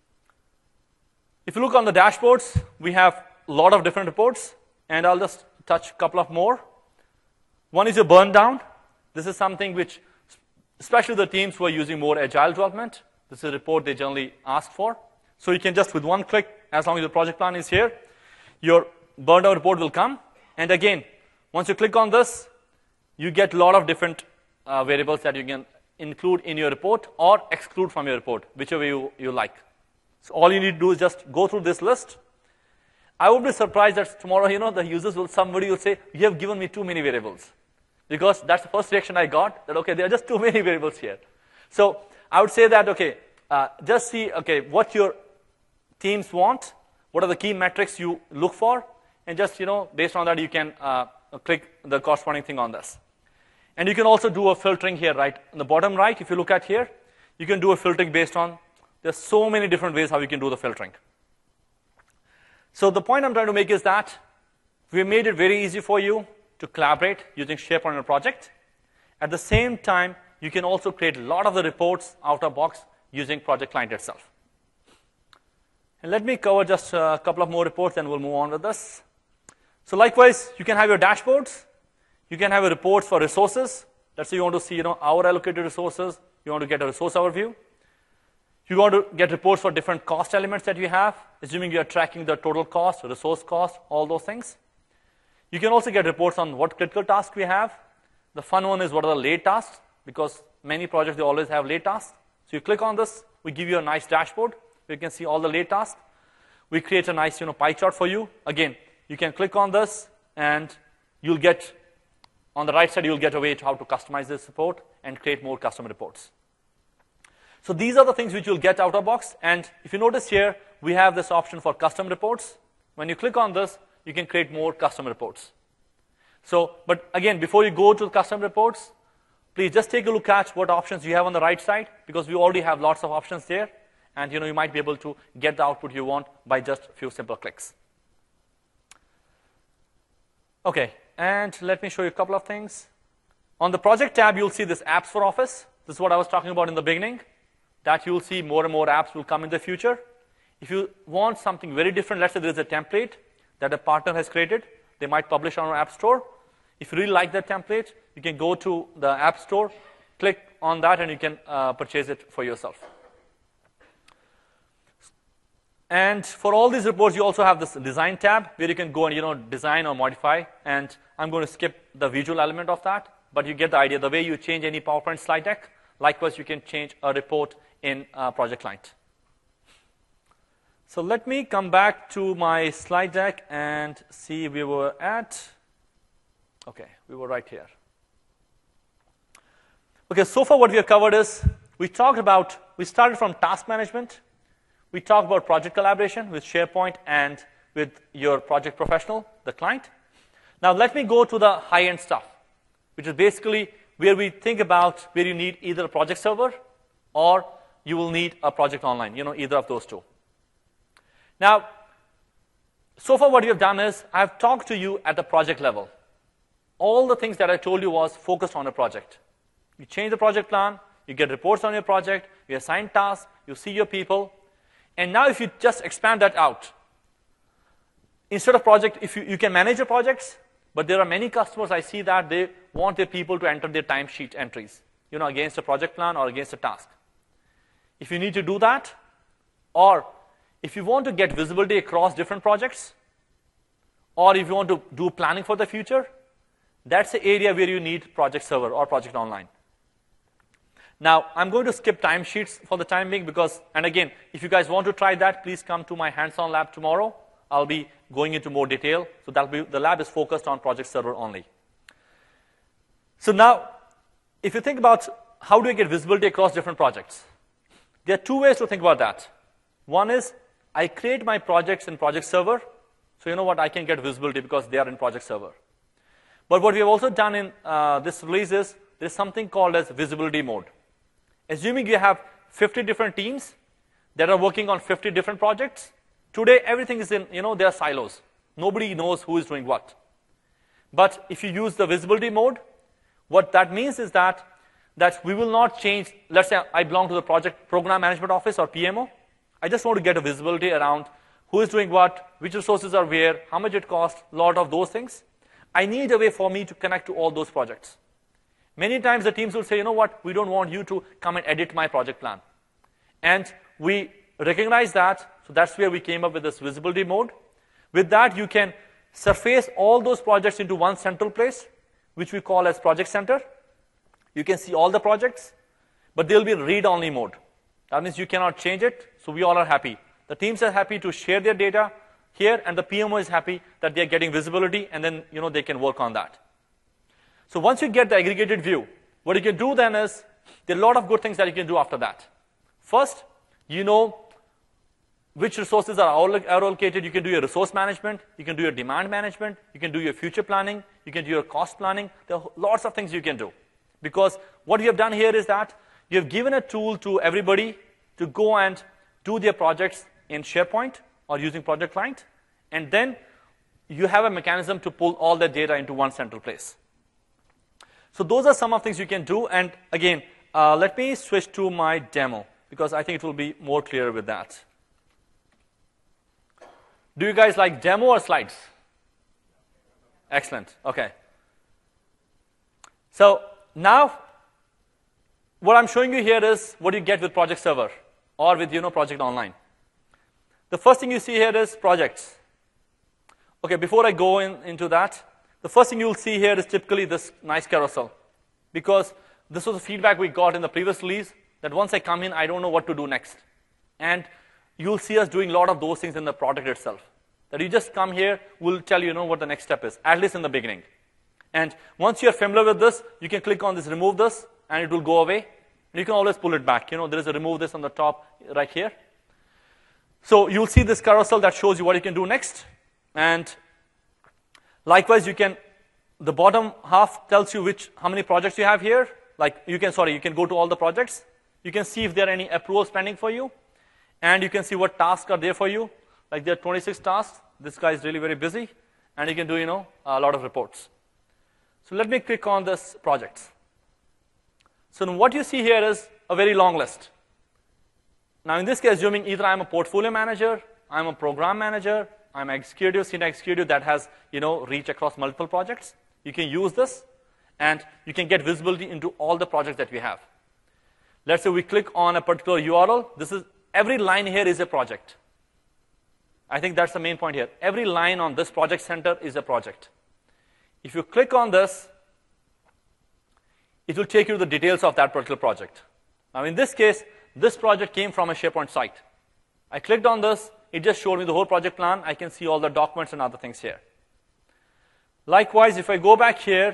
if you look on the dashboards, we have a lot of different reports, and I'll just touch a couple of more. One is your burn down. This is something which, especially the teams who are using more agile development, this is a report they generally ask for. So you can just, with one click, as long as the project plan is here, your burn down report will come. And again, once you click on this, you get a lot of different uh, variables that you can include in your report or exclude from your report, whichever you, you like. So all you need to do is just go through this list. I would be surprised that tomorrow, you know, the users will, somebody will say, you have given me too many variables. Because that's the first reaction I got, that, okay, there are just too many variables here. So I would say that, okay, uh, just see, okay, what your teams want, what are the key metrics you look for, and just, you know, based on that, you can uh, click the corresponding thing on this. And you can also do a filtering here, right? On the bottom right, if you look at here, you can do a filtering based on, there's so many different ways how you can do the filtering. So the point I'm trying to make is that we made it very easy for you to collaborate using SharePoint on a project. At the same time, you can also create a lot of the reports out of box using Project Client itself. And let me cover just a couple of more reports, and we'll move on with this. So likewise, you can have your dashboards. You can have your reports for resources. Let's say you want to see, you know, our allocated resources. You want to get a resource overview. You want to get reports for different cost elements that you have, assuming you are tracking the total cost, resource cost, all those things. You can also get reports on what critical tasks we have. The fun one is what are the late tasks, because many projects, they always have late tasks. So you click on this, we give you a nice dashboard. You can see all the late tasks. We create a nice, you know, pie chart for you. Again, you can click on this, and you'll get, on the right side, you'll get a way to how to customize this report and create more custom reports. So these are the things which you'll get out of box. And if you notice here, we have this option for custom reports. When you click on this, you can create more custom reports. So, but again, before you go to custom reports, please just take a look at what options you have on the right side, because we already have lots of options there. And you know, you might be able to get the output you want by just a few simple clicks. Okay, and let me show you a couple of things. On the project tab, you'll see this apps for Office. This is what I was talking about in the beginning, that you'll see more and more apps will come in the future. If you want something very different, let's say there's a template that a partner has created. They might publish on our App Store. If you really like that template, you can go to the App Store, click on that, and you can uh, purchase it for yourself. And for all these reports, you also have this design tab where you can go and, you know, design or modify. And I'm going to skip the visual element of that, but you get the idea. The way you change any PowerPoint slide deck, likewise, you can change a report in uh, Project Client. So let me come back to my slide deck and see where we were at. Okay, we were right here. Okay, so far what we have covered is, we talked about, we started from task management. We talked about project collaboration with SharePoint and with your project professional, the client. Now let me go to the high-end stuff, which is basically where we think about where you need either a project server or you will need a project online, you know, either of those two. Now, so far what we have done is, I've talked to you at the project level. All the things that I told you was focused on a project. You change the project plan, you get reports on your project, you assign tasks, you see your people. And now if you just expand that out, instead of project, if you, you can manage your projects, but there are many customers I see that they want their people to enter their timesheet entries, you know, against a project plan or against a task. If you need to do that, or if you want to get visibility across different projects, or if you want to do planning for the future, that's the area where you need Project Server or Project Online. Now, I'm going to skip timesheets for the time being because, and again, if you guys want to try that, please come to my hands-on lab tomorrow. I'll be going into more detail. So that'll be, the lab is focused on Project Server only. So now, if you think about how do you get visibility across different projects, there are two ways to think about that. One is I create my projects in Project Server. So you know what, I can get visibility because they are in Project Server. But what we have also done in uh, this release is there is something called as visibility mode. Assuming you have fifty different teams that are working on fifty different projects, today everything is in, you know, there are silos. Nobody knows who is doing what. But if you use the visibility mode, what that means is that, that we will not change. Let's say I belong to the project program management office or P M O. I just want to get a visibility around who is doing what, which resources are where, how much it costs, a lot of those things. I need a way for me to connect to all those projects. Many times the teams will say, you know what, we don't want you to come and edit my project plan. And we recognize that, so that's where we came up with this visibility mode. With that, you can surface all those projects into one central place, which we call as Project Center. You can see all the projects, but they'll be read-only mode. That means you cannot change it, so we all are happy. The teams are happy to share their data here, and the P M O is happy that they're getting visibility, and then you know they can work on that. So once you get the aggregated view, what you can do then is, there are a lot of good things that you can do after that. First, you know which resources are allocated. You can do your resource management, you can do your demand management, you can do your future planning, you can do your cost planning. There are lots of things you can do. Because what we have done here is that you have given a tool to everybody to go and do their projects in SharePoint or using Project Client, and then you have a mechanism to pull all the data into one central place. So those are some of the things you can do, and again, uh, let me switch to my demo, because I think it will be more clear with that. Do you guys like demo or slides? Excellent, okay. So now, what I'm showing you here is what you get with Project Server or with you know Project Online. The first thing you see here is projects. Okay, before I go in, into that, the first thing you'll see here is typically this nice carousel. Because this was the feedback we got in the previous release, that once I come in, I don't know what to do next. And you'll see us doing a lot of those things in the product itself. That you just come here, we'll tell you, you know what the next step is, at least in the beginning. And once you're familiar with this, you can click on this, remove this, and it will go away. And you can always pull it back. You know, there is a remove this on the top right here. So you'll see this carousel that shows you what you can do next. And likewise, you can, the bottom half tells you which, how many projects you have here. Like you can, sorry, you can go to all the projects. You can see if there are any approvals pending for you. And you can see what tasks are there for you. Like there are twenty-six tasks. This guy is really very busy. And you can do, you know, a lot of reports. So let me click on this projects. So now what you see here is a very long list. Now in this case, assuming either I'm a portfolio manager, I'm a program manager, I'm an executive, senior executive that has, you know, reach across multiple projects. You can use this, and you can get visibility into all the projects that we have. Let's say we click on a particular U R L. This is, every line here is a project. I think that's the main point here. Every line on this project center is a project. If you click on this, it will take you to the details of that particular project. Now in this case, this project came from a SharePoint site. I clicked on this, it just showed me the whole project plan. I can see all the documents and other things here. Likewise, if I go back here,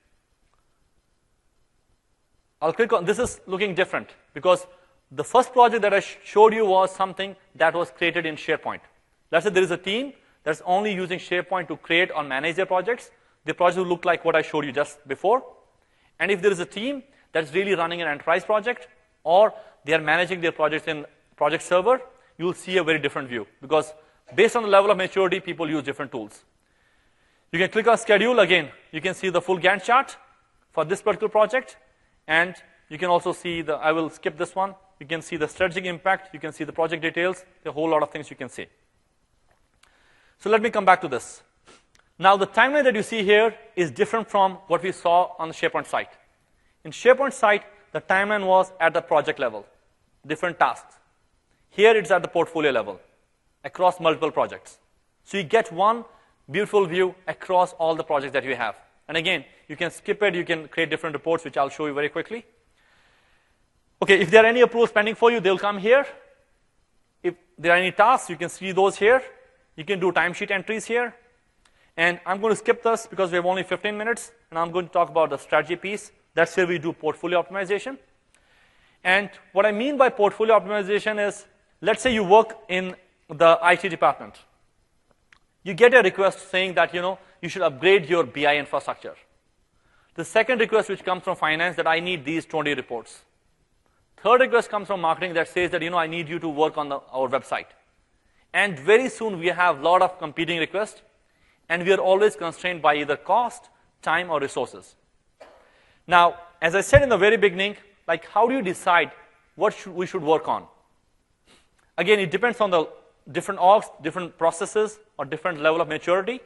I'll click on, this is looking different because the first project that I sh showed you was something that was created in SharePoint. Let's say there is a team that's only using SharePoint to create or manage their projects. The project will look like what I showed you just before. And if there is a team that's really running an enterprise project, or they are managing their projects in Project Server, you'll see a very different view. Because based on the level of maturity, people use different tools. You can click on schedule. Again, you can see the full Gantt chart for this particular project. And you can also see the, I will skip this one. You can see the strategic impact. You can see the project details. There are a whole lot of things you can see. So let me come back to this. Now, the timeline that you see here is different from what we saw on the SharePoint site. In SharePoint site, the timeline was at the project level, different tasks. Here, it's at the portfolio level, across multiple projects. So you get one beautiful view across all the projects that you have. And again, you can skip it. You can create different reports, which I'll show you very quickly. OK, if there are any approvals pending for you, they'll come here. If there are any tasks, you can see those here. You can do timesheet entries here. And I'm going to skip this because we have only fifteen minutes. And I'm going to talk about the strategy piece. That's where we do portfolio optimization. And what I mean by portfolio optimization is, let's say you work in the I T department. You get a request saying that, you know, you should upgrade your B I infrastructure. The second request which comes from finance that I need these twenty reports. Third request comes from marketing that says that, you know, I need you to work on the, our website. And very soon we have a lot of competing requests. And we are always constrained by either cost, time, or resources. Now, as I said in the very beginning, like how do you decide what should we should work on? Again, it depends on the different orgs, different processes, or different level of maturity.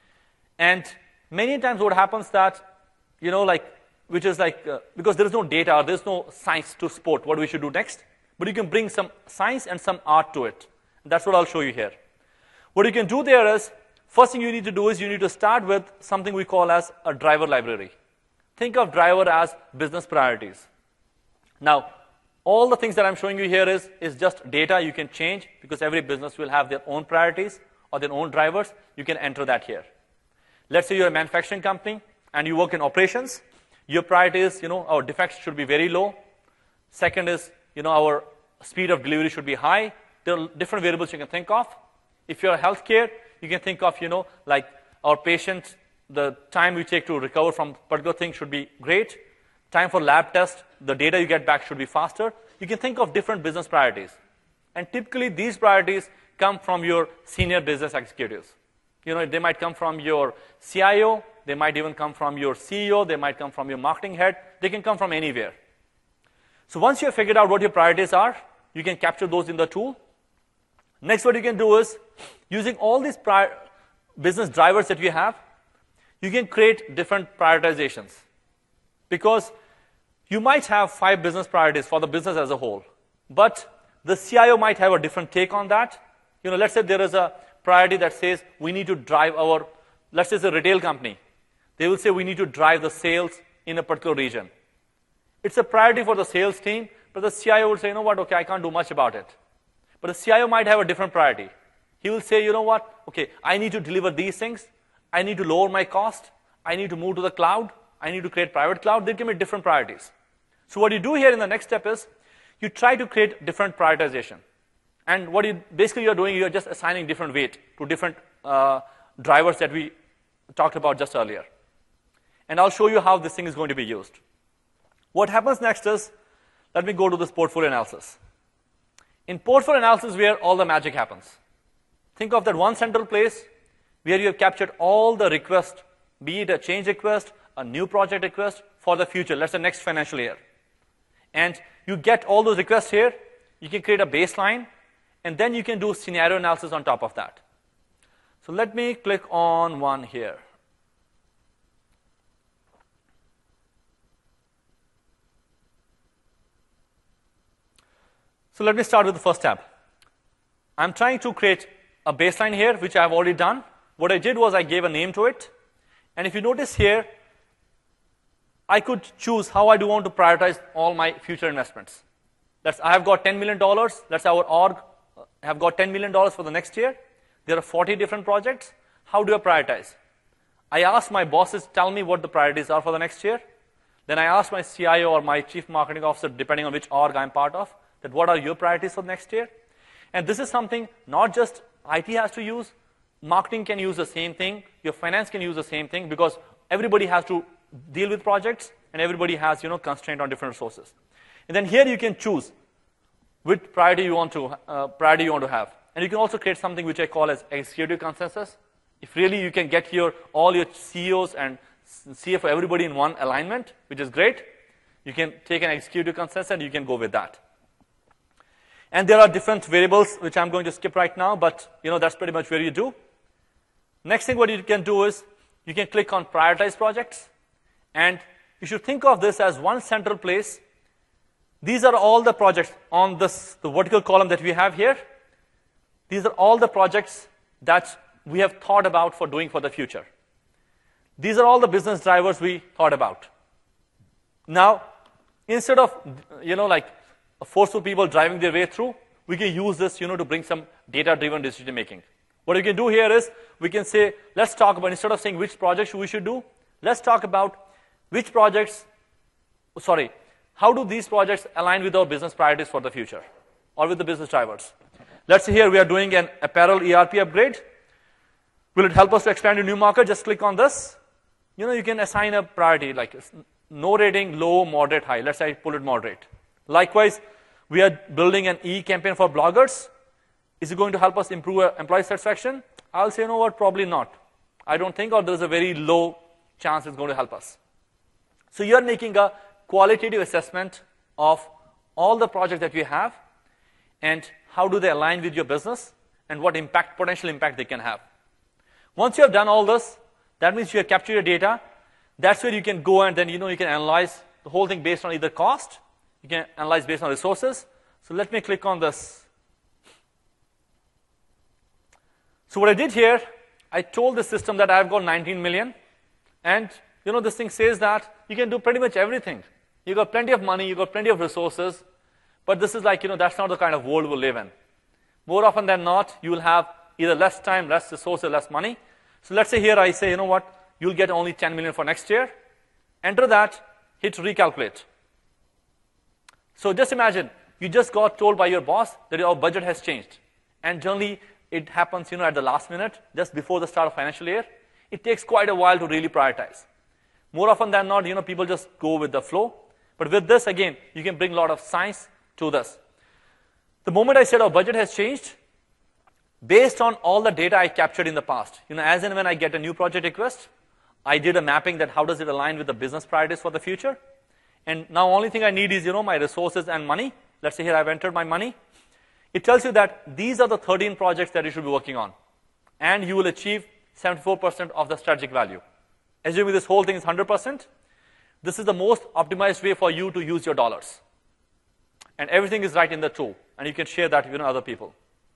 And many times what happens that, you know, like, which is like, uh, because there is no data, or there's no science to support what we should do next, but you can bring some science and some art to it. And that's what I'll show you here. What you can do there is, first thing you need to do is you need to start with something we call as a driver library. Think of driver as business priorities. Now, all the things that I'm showing you here is, is just data you can change because every business will have their own priorities or their own drivers. You can enter that here. Let's say you're a manufacturing company and you work in operations. Your priority is, you know, our defects should be very low. Second is, you know, our speed of delivery should be high. There are different variables you can think of. If you're healthcare, you can think of, you know, like our patients, the time we take to recover from particular thing should be great. Time for lab test, the data you get back should be faster. You can think of different business priorities. And typically, these priorities come from your senior business executives. You know, they might come from your C I O. They might even come from your C E O. They might come from your marketing head. They can come from anywhere. So once you have figured out what your priorities are, you can capture those in the tool. Next, what you can do is, using all these business drivers that you have, you can create different prioritizations. Because you might have five business priorities for the business as a whole. But the C I O might have a different take on that. You know, let's say there is a priority that says we need to drive our, let's say it's a retail company. They will say we need to drive the sales in a particular region. It's a priority for the sales team, but the C I O will say, you know what, okay, I can't do much about it. But the C I O might have a different priority. He will say, you know what, okay, I need to deliver these things. I need to lower my cost. I need to move to the cloud. I need to create private cloud. There can be different priorities. So what you do here in the next step is, you try to create different prioritization. And what you basically you're doing, you're just assigning different weight to different uh, drivers that we talked about just earlier. And I'll show you how this thing is going to be used. What happens next is, let me go to this portfolio analysis. In portfolio analysis, where all the magic happens. Think of that one central place where you have captured all the requests, be it a change request, a new project request for the future, let's say next financial year. And you get all those requests here. You can create a baseline, and then you can do scenario analysis on top of that. So let me click on one here. So let me start with the first tab. I'm trying to create a baseline here, which I've already done. What I did was I gave a name to it. And if you notice here, I could choose how I do want to prioritize all my future investments. Let's, I have got ten million dollars. Let's say our org have got ten million dollars for the next year. There are forty different projects. How do I prioritize? I asked my bosses to tell me what the priorities are for the next year. Then I asked my C I O or my chief marketing officer, depending on which org I'm part of, that what are your priorities for next year? And this is something not just I T has to use. Marketing can use the same thing. Your finance can use the same thing because everybody has to deal with projects and everybody has, you know, constraint on different resources. And then here you can choose which priority you want to uh, priority you want to have. And you can also create something which I call as executive consensus. If really you can get your all your C E Os and C F O, everybody in one alignment, which is great, you can take an executive consensus and you can go with that. And there are different variables which I'm going to skip right now, but you know that's pretty much where you do. Next thing what you can do is, you can click on prioritize projects, and you should think of this as one central place. These are all the projects on this, the vertical column that we have here. These are all the projects that we have thought about for doing for the future. These are all the business drivers we thought about. Now, instead of, you know, like forceful people driving their way through, we can use this, you know, to bring some data-driven decision making. What we can do here is, we can say, let's talk about, instead of saying which projects we should do, let's talk about which projects, sorry, how do these projects align with our business priorities for the future, or with the business drivers. Let's say here we are doing an apparel E R P upgrade. Will it help us to expand a new market? Just click on this. You know, you can assign a priority, like no rating, low, moderate, high. Let's say I put it moderate. Likewise, we are building an e-campaign for bloggers. Is it going to help us improve employee satisfaction? I'll say, you know what, probably not. I don't think, or there's a very low chance it's going to help us. So you're making a qualitative assessment of all the projects that you have, and how do they align with your business, and what impact, potential impact they can have. Once you have done all this, that means you have captured your data. That's where you can go and then, you know, you can analyze the whole thing based on either cost, you can analyze based on resources. So let me click on this. So what I did here, I told the system that I've got nineteen million, and you know, this thing says that you can do pretty much everything. You got plenty of money, you got plenty of resources, but this is like, you know, that's not the kind of world we live in. More often than not, you will have either less time, less resources, less money. So let's say here I say, you know what, you'll get only ten million for next year. Enter that, hit recalculate. So just imagine, you just got told by your boss that your budget has changed. And generally, it happens, you know, at the last minute, just before the start of financial year. It takes quite a while to really prioritize. More often than not, you know, people just go with the flow. But with this, again, you can bring a lot of science to this. The moment I said our budget has changed, based on all the data I captured in the past, you know, as and when I get a new project request, I did a mapping that how does it align with the business priorities for the future. And now only thing I need is, you know, my resources and money. Let's say here I've entered my money. It tells you that these are the thirteen projects that you should be working on. And you will achieve seventy-four percent of the strategic value. Assuming this whole thing is one hundred percent, this is the most optimized way for you to use your dollars. And everything is right in the tool. And you can share that with other people.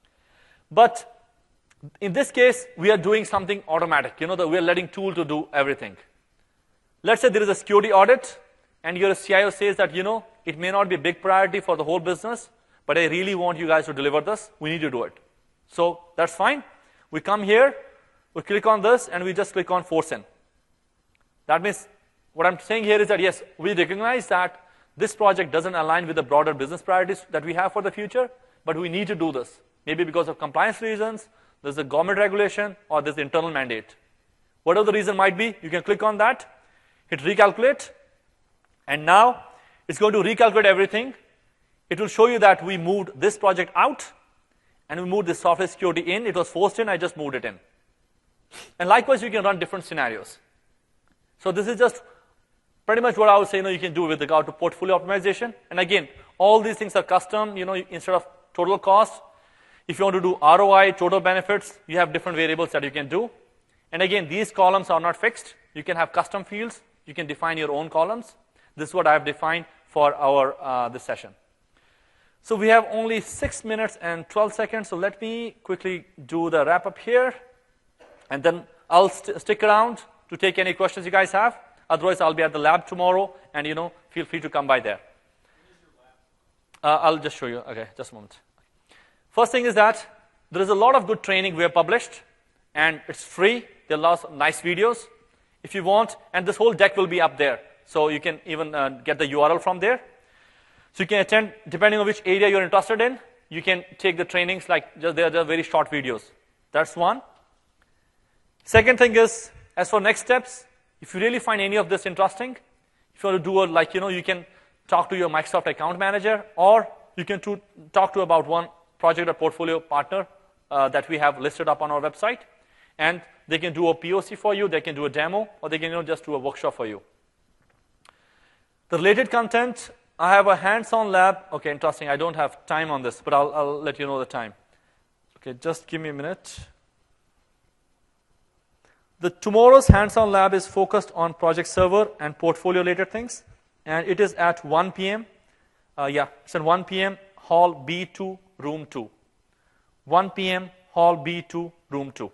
But in this case, we are doing something automatic. You know, that we are letting tool to do everything. Let's say there is a security audit, and your C I O says that, you know, it may not be a big priority for the whole business, but I really want you guys to deliver this. We need to do it. So that's fine. We come here, we click on this, and we just click on force in. That means, what I'm saying here is that, yes, we recognize that this project doesn't align with the broader business priorities that we have for the future, but we need to do this. Maybe because of compliance reasons, there's a government regulation, or there's internal mandate. Whatever the reason might be, you can click on that, hit recalculate, and now it's going to recalculate everything. It will show you that we moved this project out, and we moved this software security in. It was forced in, I just moved it in. And likewise, you can run different scenarios. So this is just pretty much what I would say, you know, you can do with regard to portfolio optimization. And again, all these things are custom, you know, instead of total cost. If you want to do R O I, total benefits, you have different variables that you can do. And again, these columns are not fixed. You can have custom fields. You can define your own columns. This is what I have defined for our uh, this session. So we have only six minutes and twelve seconds. So let me quickly do the wrap up here. And then I'll st stick around to take any questions you guys have. Otherwise, I'll be at the lab tomorrow. And, you know, feel free to come by there. Uh, I'll just show you. OK, just a moment. First thing is that there is a lot of good training we have published. And it's free. There are lots of nice videos if you want. And this whole deck will be up there. So you can even uh, get the U R L from there. So you can attend, depending on which area you're interested in, you can take the trainings, like just they're, they're very short videos. That's one. Second thing is, as for next steps, if you really find any of this interesting, if you want to do a, like, you know, you can talk to your Microsoft account manager, or you can to, talk to about one project or portfolio partner uh, that we have listed up on our website. And they can do a P O C for you, they can do a demo, or they can, you know, just do a workshop for you. The related content, I have a hands-on lab. OK, interesting. I don't have time on this, but I'll, I'll let you know the time. OK, just give me a minute. The tomorrow's hands-on lab is focused on project server and portfolio-related things, and it is at one p m Uh, yeah, it's at one p m Hall B two, Room two. one p m Hall B two, Room two.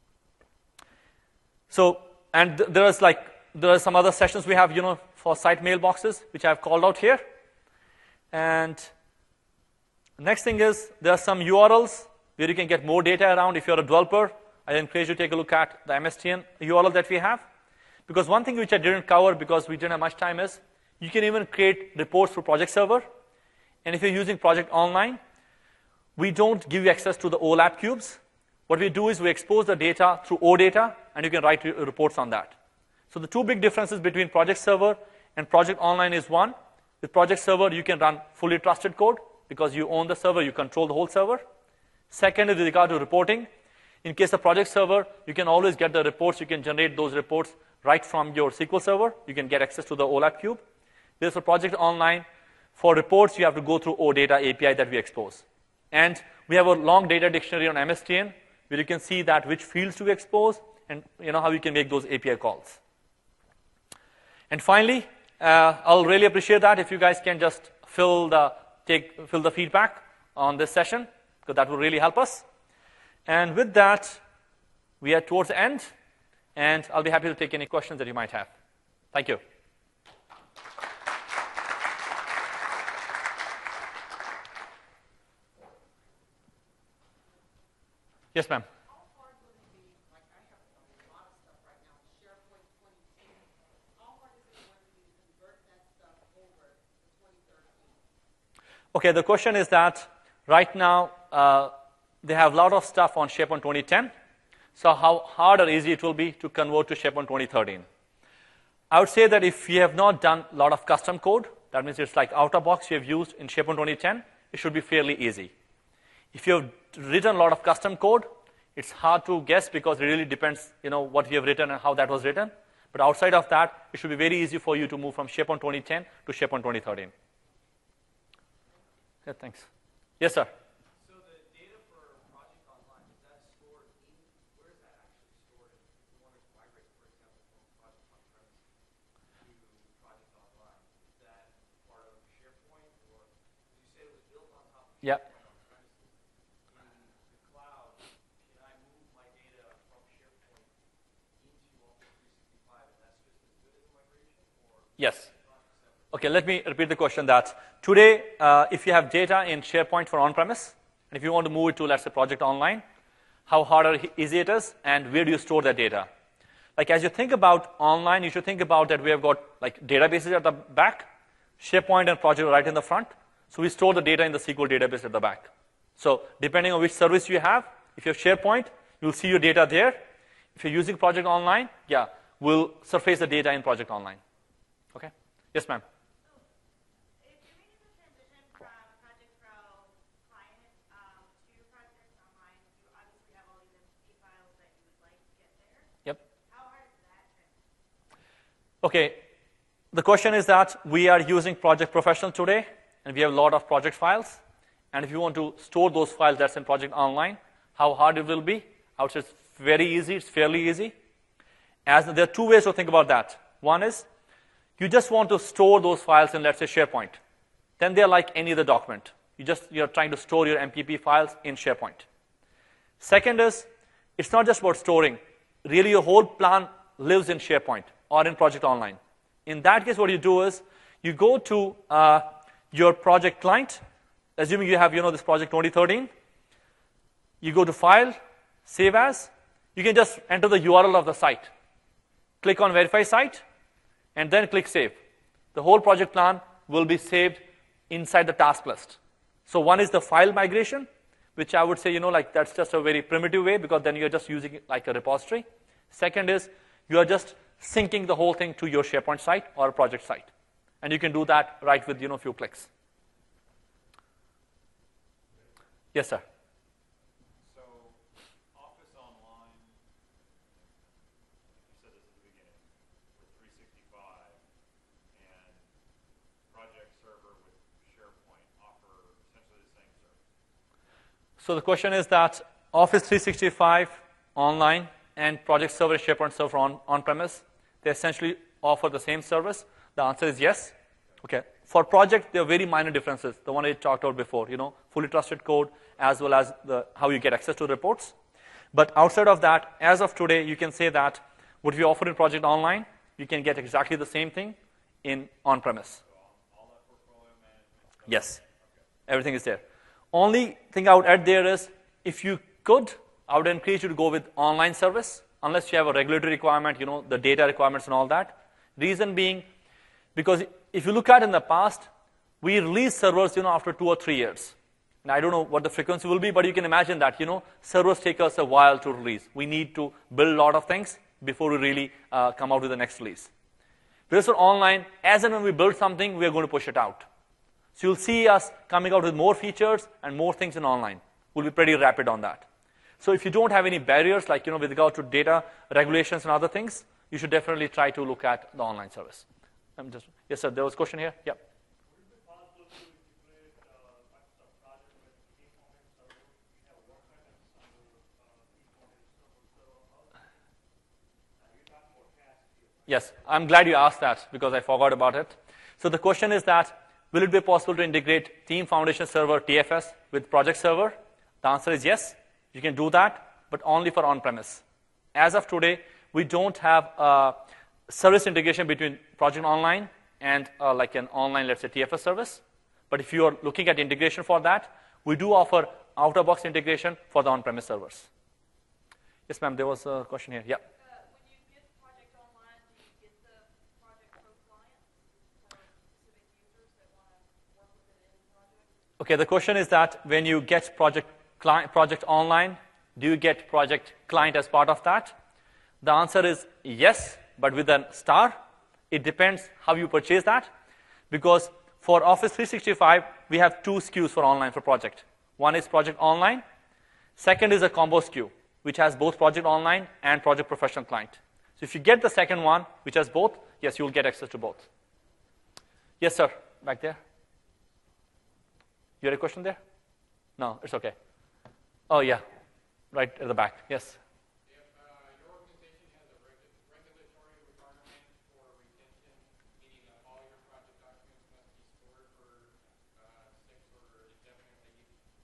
So, and th there is like there are some other sessions we have, you know, for site mailboxes, which I've called out here. And next thing is there are some U R Ls where you can get more data around. If you're a developer, I encourage you to take a look at the M S T N U R L that we have. Because one thing which I didn't cover because we didn't have much time is you can even create reports through Project Server. And if you're using Project Online, we don't give you access to the OLAP cubes. What we do is we expose the data through OData, and you can write reports on that. So the two big differences between Project Server and Project Online is one, with Project Server, you can run fully trusted code because you own the server, you control the whole server. Second is with regard to reporting. In case of Project Server, you can always get the reports. You can generate those reports right from your S Q L Server. You can get access to the OLAP cube. There's for Project Online. For reports, you have to go through OData A P I that we expose. And we have a long data dictionary on M S T N where you can see that which fields to expose and you know how you can make those A P I calls. And finally, uh, I'll really appreciate that if you guys can just fill the take fill the feedback on this session, because that will really help us. And with that, we are towards the end, and I'll be happy to take any questions that you might have. Thank you. Yes, ma'am. Okay, the question is that right now uh, they have a lot of stuff on SharePoint twenty ten. So how hard or easy it will be to convert to SharePoint twenty thirteen? I would say that if you have not done a lot of custom code, that means it's like out of box you have used in SharePoint twenty ten, it should be fairly easy. If you have written a lot of custom code, it's hard to guess because it really depends, you know, what you have written and how that was written. But outside of that, it should be very easy for you to move from SharePoint twenty ten to SharePoint twenty thirteen. Yeah, thanks. Yes, sir. So the data for Project Online, is that stored in, where is that actually stored? If you want to migrate, for example, from Project On-Premise to Project Online, is that part of SharePoint, or did you say it was built on top of SharePoint Yeah. on-premises? In the cloud, can I move my data from SharePoint into Office three sixty-five, and that's just as good as a migration, or? Yes. Okay, let me repeat the question that today, uh, if you have data in SharePoint for on-premise, and if you want to move it to, let's say, Project Online, how hard or easy it is, and where do you store that data? Like, as you think about online, you should think about that we have got, like, databases at the back, SharePoint and Project are right in the front, so we store the data in the S Q L database at the back. So depending on which service you have, if you have SharePoint, you'll see your data there. If you're using Project Online, yeah, we'll surface the data in Project Online. Okay? Yes, ma'am. Okay, the question is that we are using Project Professional today, and we have a lot of project files. And if you want to store those files that's in Project Online, how hard it will be? I would say it's very easy, it's fairly easy. As there are two ways to think about that. One is, you just want to store those files in, let's say, SharePoint. Then they're like any other document. You just, you're trying to store your M P P files in SharePoint. Second is, it's not just about storing. Really, your whole plan lives in SharePoint or in Project Online. In that case, what you do is you go to uh, your project client, assuming you have, you know, this Project twenty thirteen. You go to File, Save As. You can just enter the U R L of the site. Click on Verify Site, and then click Save. The whole project plan will be saved inside the task list. So one is the file migration, which I would say, you know, like that's just a very primitive way because then you're just using it like a repository. Second is you are just syncing the whole thing to your SharePoint site or project site. And you can do that right with, you know, a few clicks. Yes, sir. So Office Online, you said this at the beginning, with three sixty-five, and Project Server with SharePoint offer essentially the same service. So the question is that Office three sixty-five Online and Project Server and SharePoint Server on, on-premise, they essentially offer the same service? The answer is yes. Okay. For project, there are very minor differences. The one I talked about before, you know, fully trusted code, as well as the, how you get access to reports. But outside of that, as of today, you can say that what we offer in Project Online, you can get exactly the same thing in on-premise. So all, all that portfolio management stuff? Yes. Okay. Everything is there. Only thing I would add there is, if you could, I would encourage you to go with online service, unless you have a regulatory requirement, you know, the data requirements and all that. Reason being, because if you look at in the past, we release servers, you know, after two or three years. And I don't know what the frequency will be, but you can imagine that, you know, servers take us a while to release. We need to build a lot of things before we really uh, come out with the next release. Whereas for online, as and when we build something, we are going to push it out. So you'll see us coming out with more features and more things in online. We'll be pretty rapid on that. So if you don't have any barriers, like, you know, with regard to data regulations and other things, you should definitely try to look at the online service. I'm just, yes, sir, there was a question here. Yeah. Would it be possible to integrate uh, Microsoft Project with Informix Server? We have WorkMethods under uh, Informix Server. So how, uh, you're talking about tasks here, right? Yes, I'm glad you asked that because I forgot about it. So the question is that, will it be possible to integrate Team Foundation Server, T F S, with Project Server? The answer is yes. You can do that, but only for on-premise. As of today, we don't have a service integration between Project Online and uh, like an online, let's say, T F S service. But if you are looking at integration for that, we do offer out-of-box integration for the on-premise servers. Yes, ma'am, there was a question here. Yeah. Uh, when you get Project Online, do you get the Project Pro client for specific users that want to work with it in project? Okay, the question is that when you get Project Client, Project Online, do you get Project Client as part of that? The answer is yes, but with a star. It depends how you purchase that, because for Office three sixty-five, we have two S K Us for online for project. One is Project Online. Second is a combo S K U, which has both Project Online and Project Professional Client. So if you get the second one, which has both, yes, you will get access to both. Yes, sir, back there. You had a question there? No, it's okay. Oh, yeah, right at the back. Yes. If uh, your organization has a regu regulatory requirement for retention, meaning that all your project documents must be stored for uh, six or indefinitely,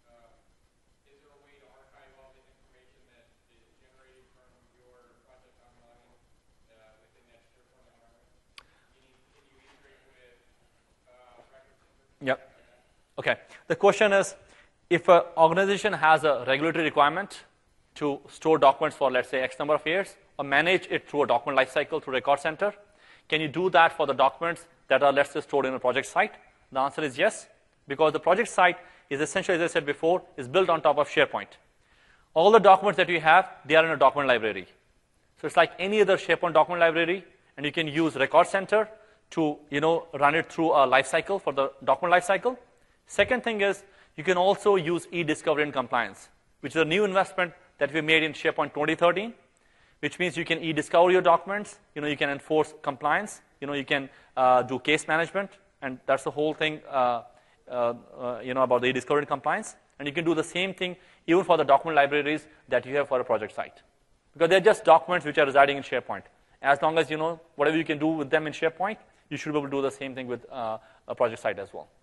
uh, is there a way to archive all the information that is generated from your project online uh, within that SharePoint environment? Meaning, can you integrate with uh, record center? Yep. Okay. The question is, if an organization has a regulatory requirement to store documents for, let's say, X number of years, or manage it through a document lifecycle through Record Center, can you do that for the documents that are, let's say, stored in a project site? The answer is yes, because the project site is essentially, as I said before, is built on top of SharePoint. All the documents that you have, they are in a document library. So it's like any other SharePoint document library, and you can use Record Center to, you know, run it through a lifecycle for the document lifecycle. Second thing is, you can also use e-discovery and compliance, which is a new investment that we made in SharePoint twenty thirteen, which means you can e-discover your documents, you know, you can enforce compliance, you know, you can uh, do case management, and that's the whole thing, uh, uh, uh, you know, about the e-discovery and compliance. And you can do the same thing even for the document libraries that you have for a project site, because they're just documents which are residing in SharePoint. As long as you know whatever you can do with them in SharePoint, you should be able to do the same thing with uh, a project site as well.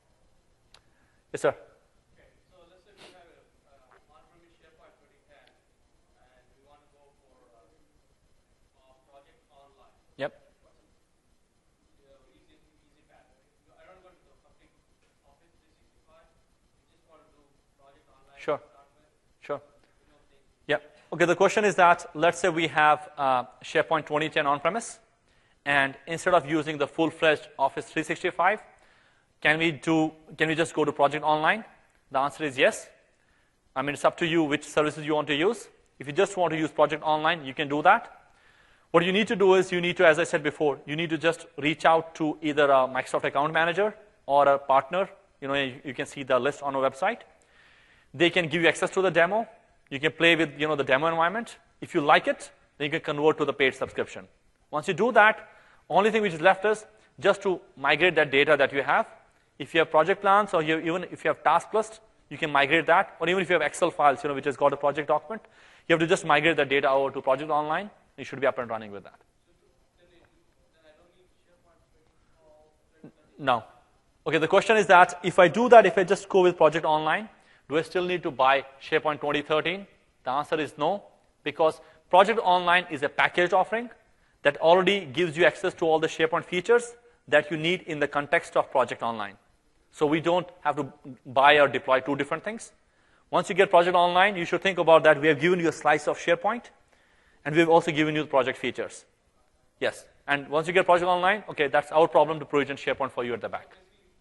Yes, sir. Yep. Sure. Sure. Yep. Okay, the question is that, let's say we have uh, SharePoint twenty ten on-premise, and instead of using the full-fledged Office three sixty-five, can we do, can we just go to Project Online? The answer is yes. I mean, it's up to you which services you want to use. If you just want to use Project Online, you can do that. What you need to do is you need to, as I said before, you need to just reach out to either a Microsoft Account Manager or a partner. You know, you, you can see the list on our website. They can give you access to the demo. You can play with, you know, the demo environment. If you like it, then you can convert to the paid subscription. Once you do that, only thing which is left is just to migrate that data that you have. If you have project plans, or you, even if you have task list, you can migrate that. Or even if you have Excel files, you know, which has got a project document, You have to just migrate the data over to Project Online. You should be up and running with that. No. Okay, the question is that if I do that, if I just go with Project Online, do I still need to buy SharePoint twenty thirteen? The answer is no, because Project Online is a packaged offering that already gives you access to all the SharePoint features that you need in the context of Project Online. So we don't have to buy or deploy two different things. Once you get Project Online, you should think about that we have given you a slice of SharePoint, and we've also given you the project features. Yes, and once you get Project Online, okay, that's our problem to provision SharePoint for you at the back.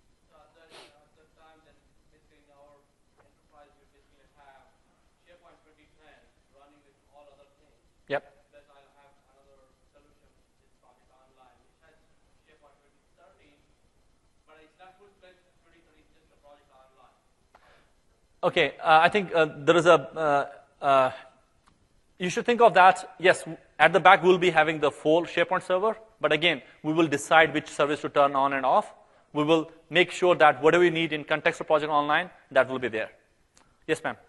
Yep. That I'll have another solution, which is Project Online, which has SharePoint twenty thirteen, but it's not full-fledged twenty thirteen, just the Project Online. Okay, uh, I think uh, there is a, uh, uh, you should think of that, yes, at the back we'll be having the full SharePoint server, but again, we will decide which service to turn on and off. We will make sure that whatever we need in context of Project Online, that will be there. Yes, ma'am.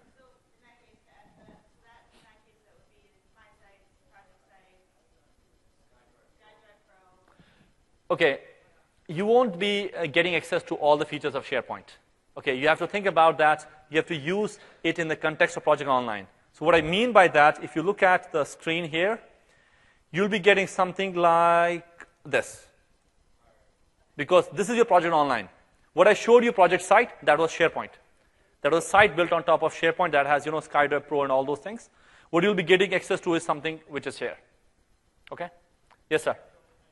Okay, you won't be uh, getting access to all the features of SharePoint. Okay, you have to think about that. You have to use it in the context of Project Online. So what I mean by that, if you look at the screen here, you'll be getting something like this. Because this is your Project Online. What I showed you, Project Site, that was SharePoint. That was a site built on top of SharePoint that has, you know, SkyDrive Pro and all those things. What you'll be getting access to is something which is here. Okay? Yes, sir.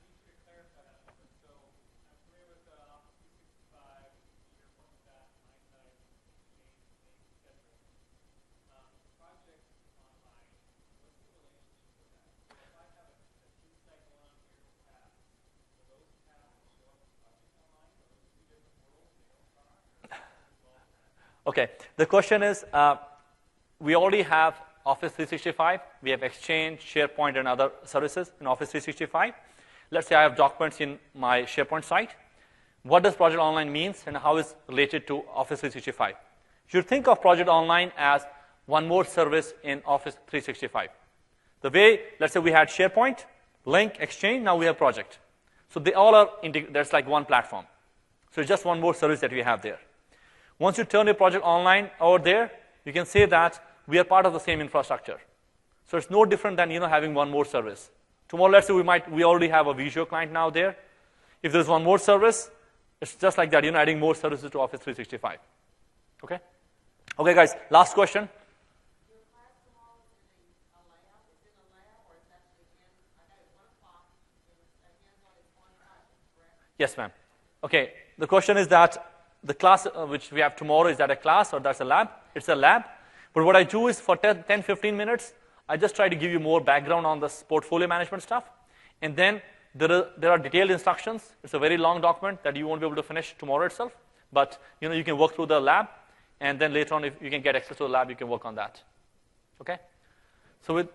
Okay, the question is, uh, we already have Office three sixty-five. We have Exchange, SharePoint, and other services in Office three sixty-five. Let's say I have documents in my SharePoint site. What does Project Online mean, and how is it related to Office three sixty-five? You should think of Project Online as one more service in Office three sixty-five. The way, let's say we had SharePoint, Lync, Exchange, now we have Project. So they all are, there's like one platform. So it's just one more service that we have there. Once you turn your Project Online over there, you can say that we are part of the same infrastructure. So it's no different than, you know, having one more service. Tomorrow, let's say we might, we already have a Visio client now there. If there's one more service, it's just like that, you know, adding more services to Office three sixty-five. Okay? Okay, guys, last question. Your class tomorrow is in a lab, is it a lab or it's actually in, I know it's one o'clock, and it's a hands-on, it's one project, correct? Yes, ma'am. Okay, the question is that the class uh, which we have tomorrow, is that a class or that's a lab? It's a lab. But what I do is for ten, fifteen minutes, I just try to give you more background on this portfolio management stuff. And then there are, there are detailed instructions. It's a very long document that you won't be able to finish tomorrow itself. But you know, you can work through the lab. And then later on, if you can get access to the lab, you can work on that. Okay? So with...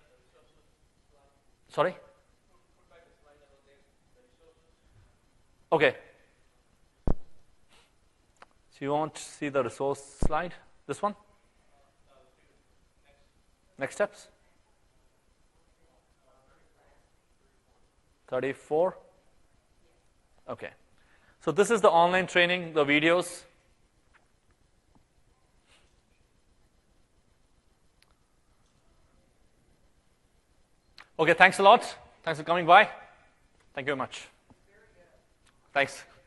Sorry? Okay. So you want to see the resource slide? This one? Next steps? thirty-four? Okay. So this is the online training, the videos. Okay, thanks a lot. Thanks for coming by. Thank you very much. Thanks.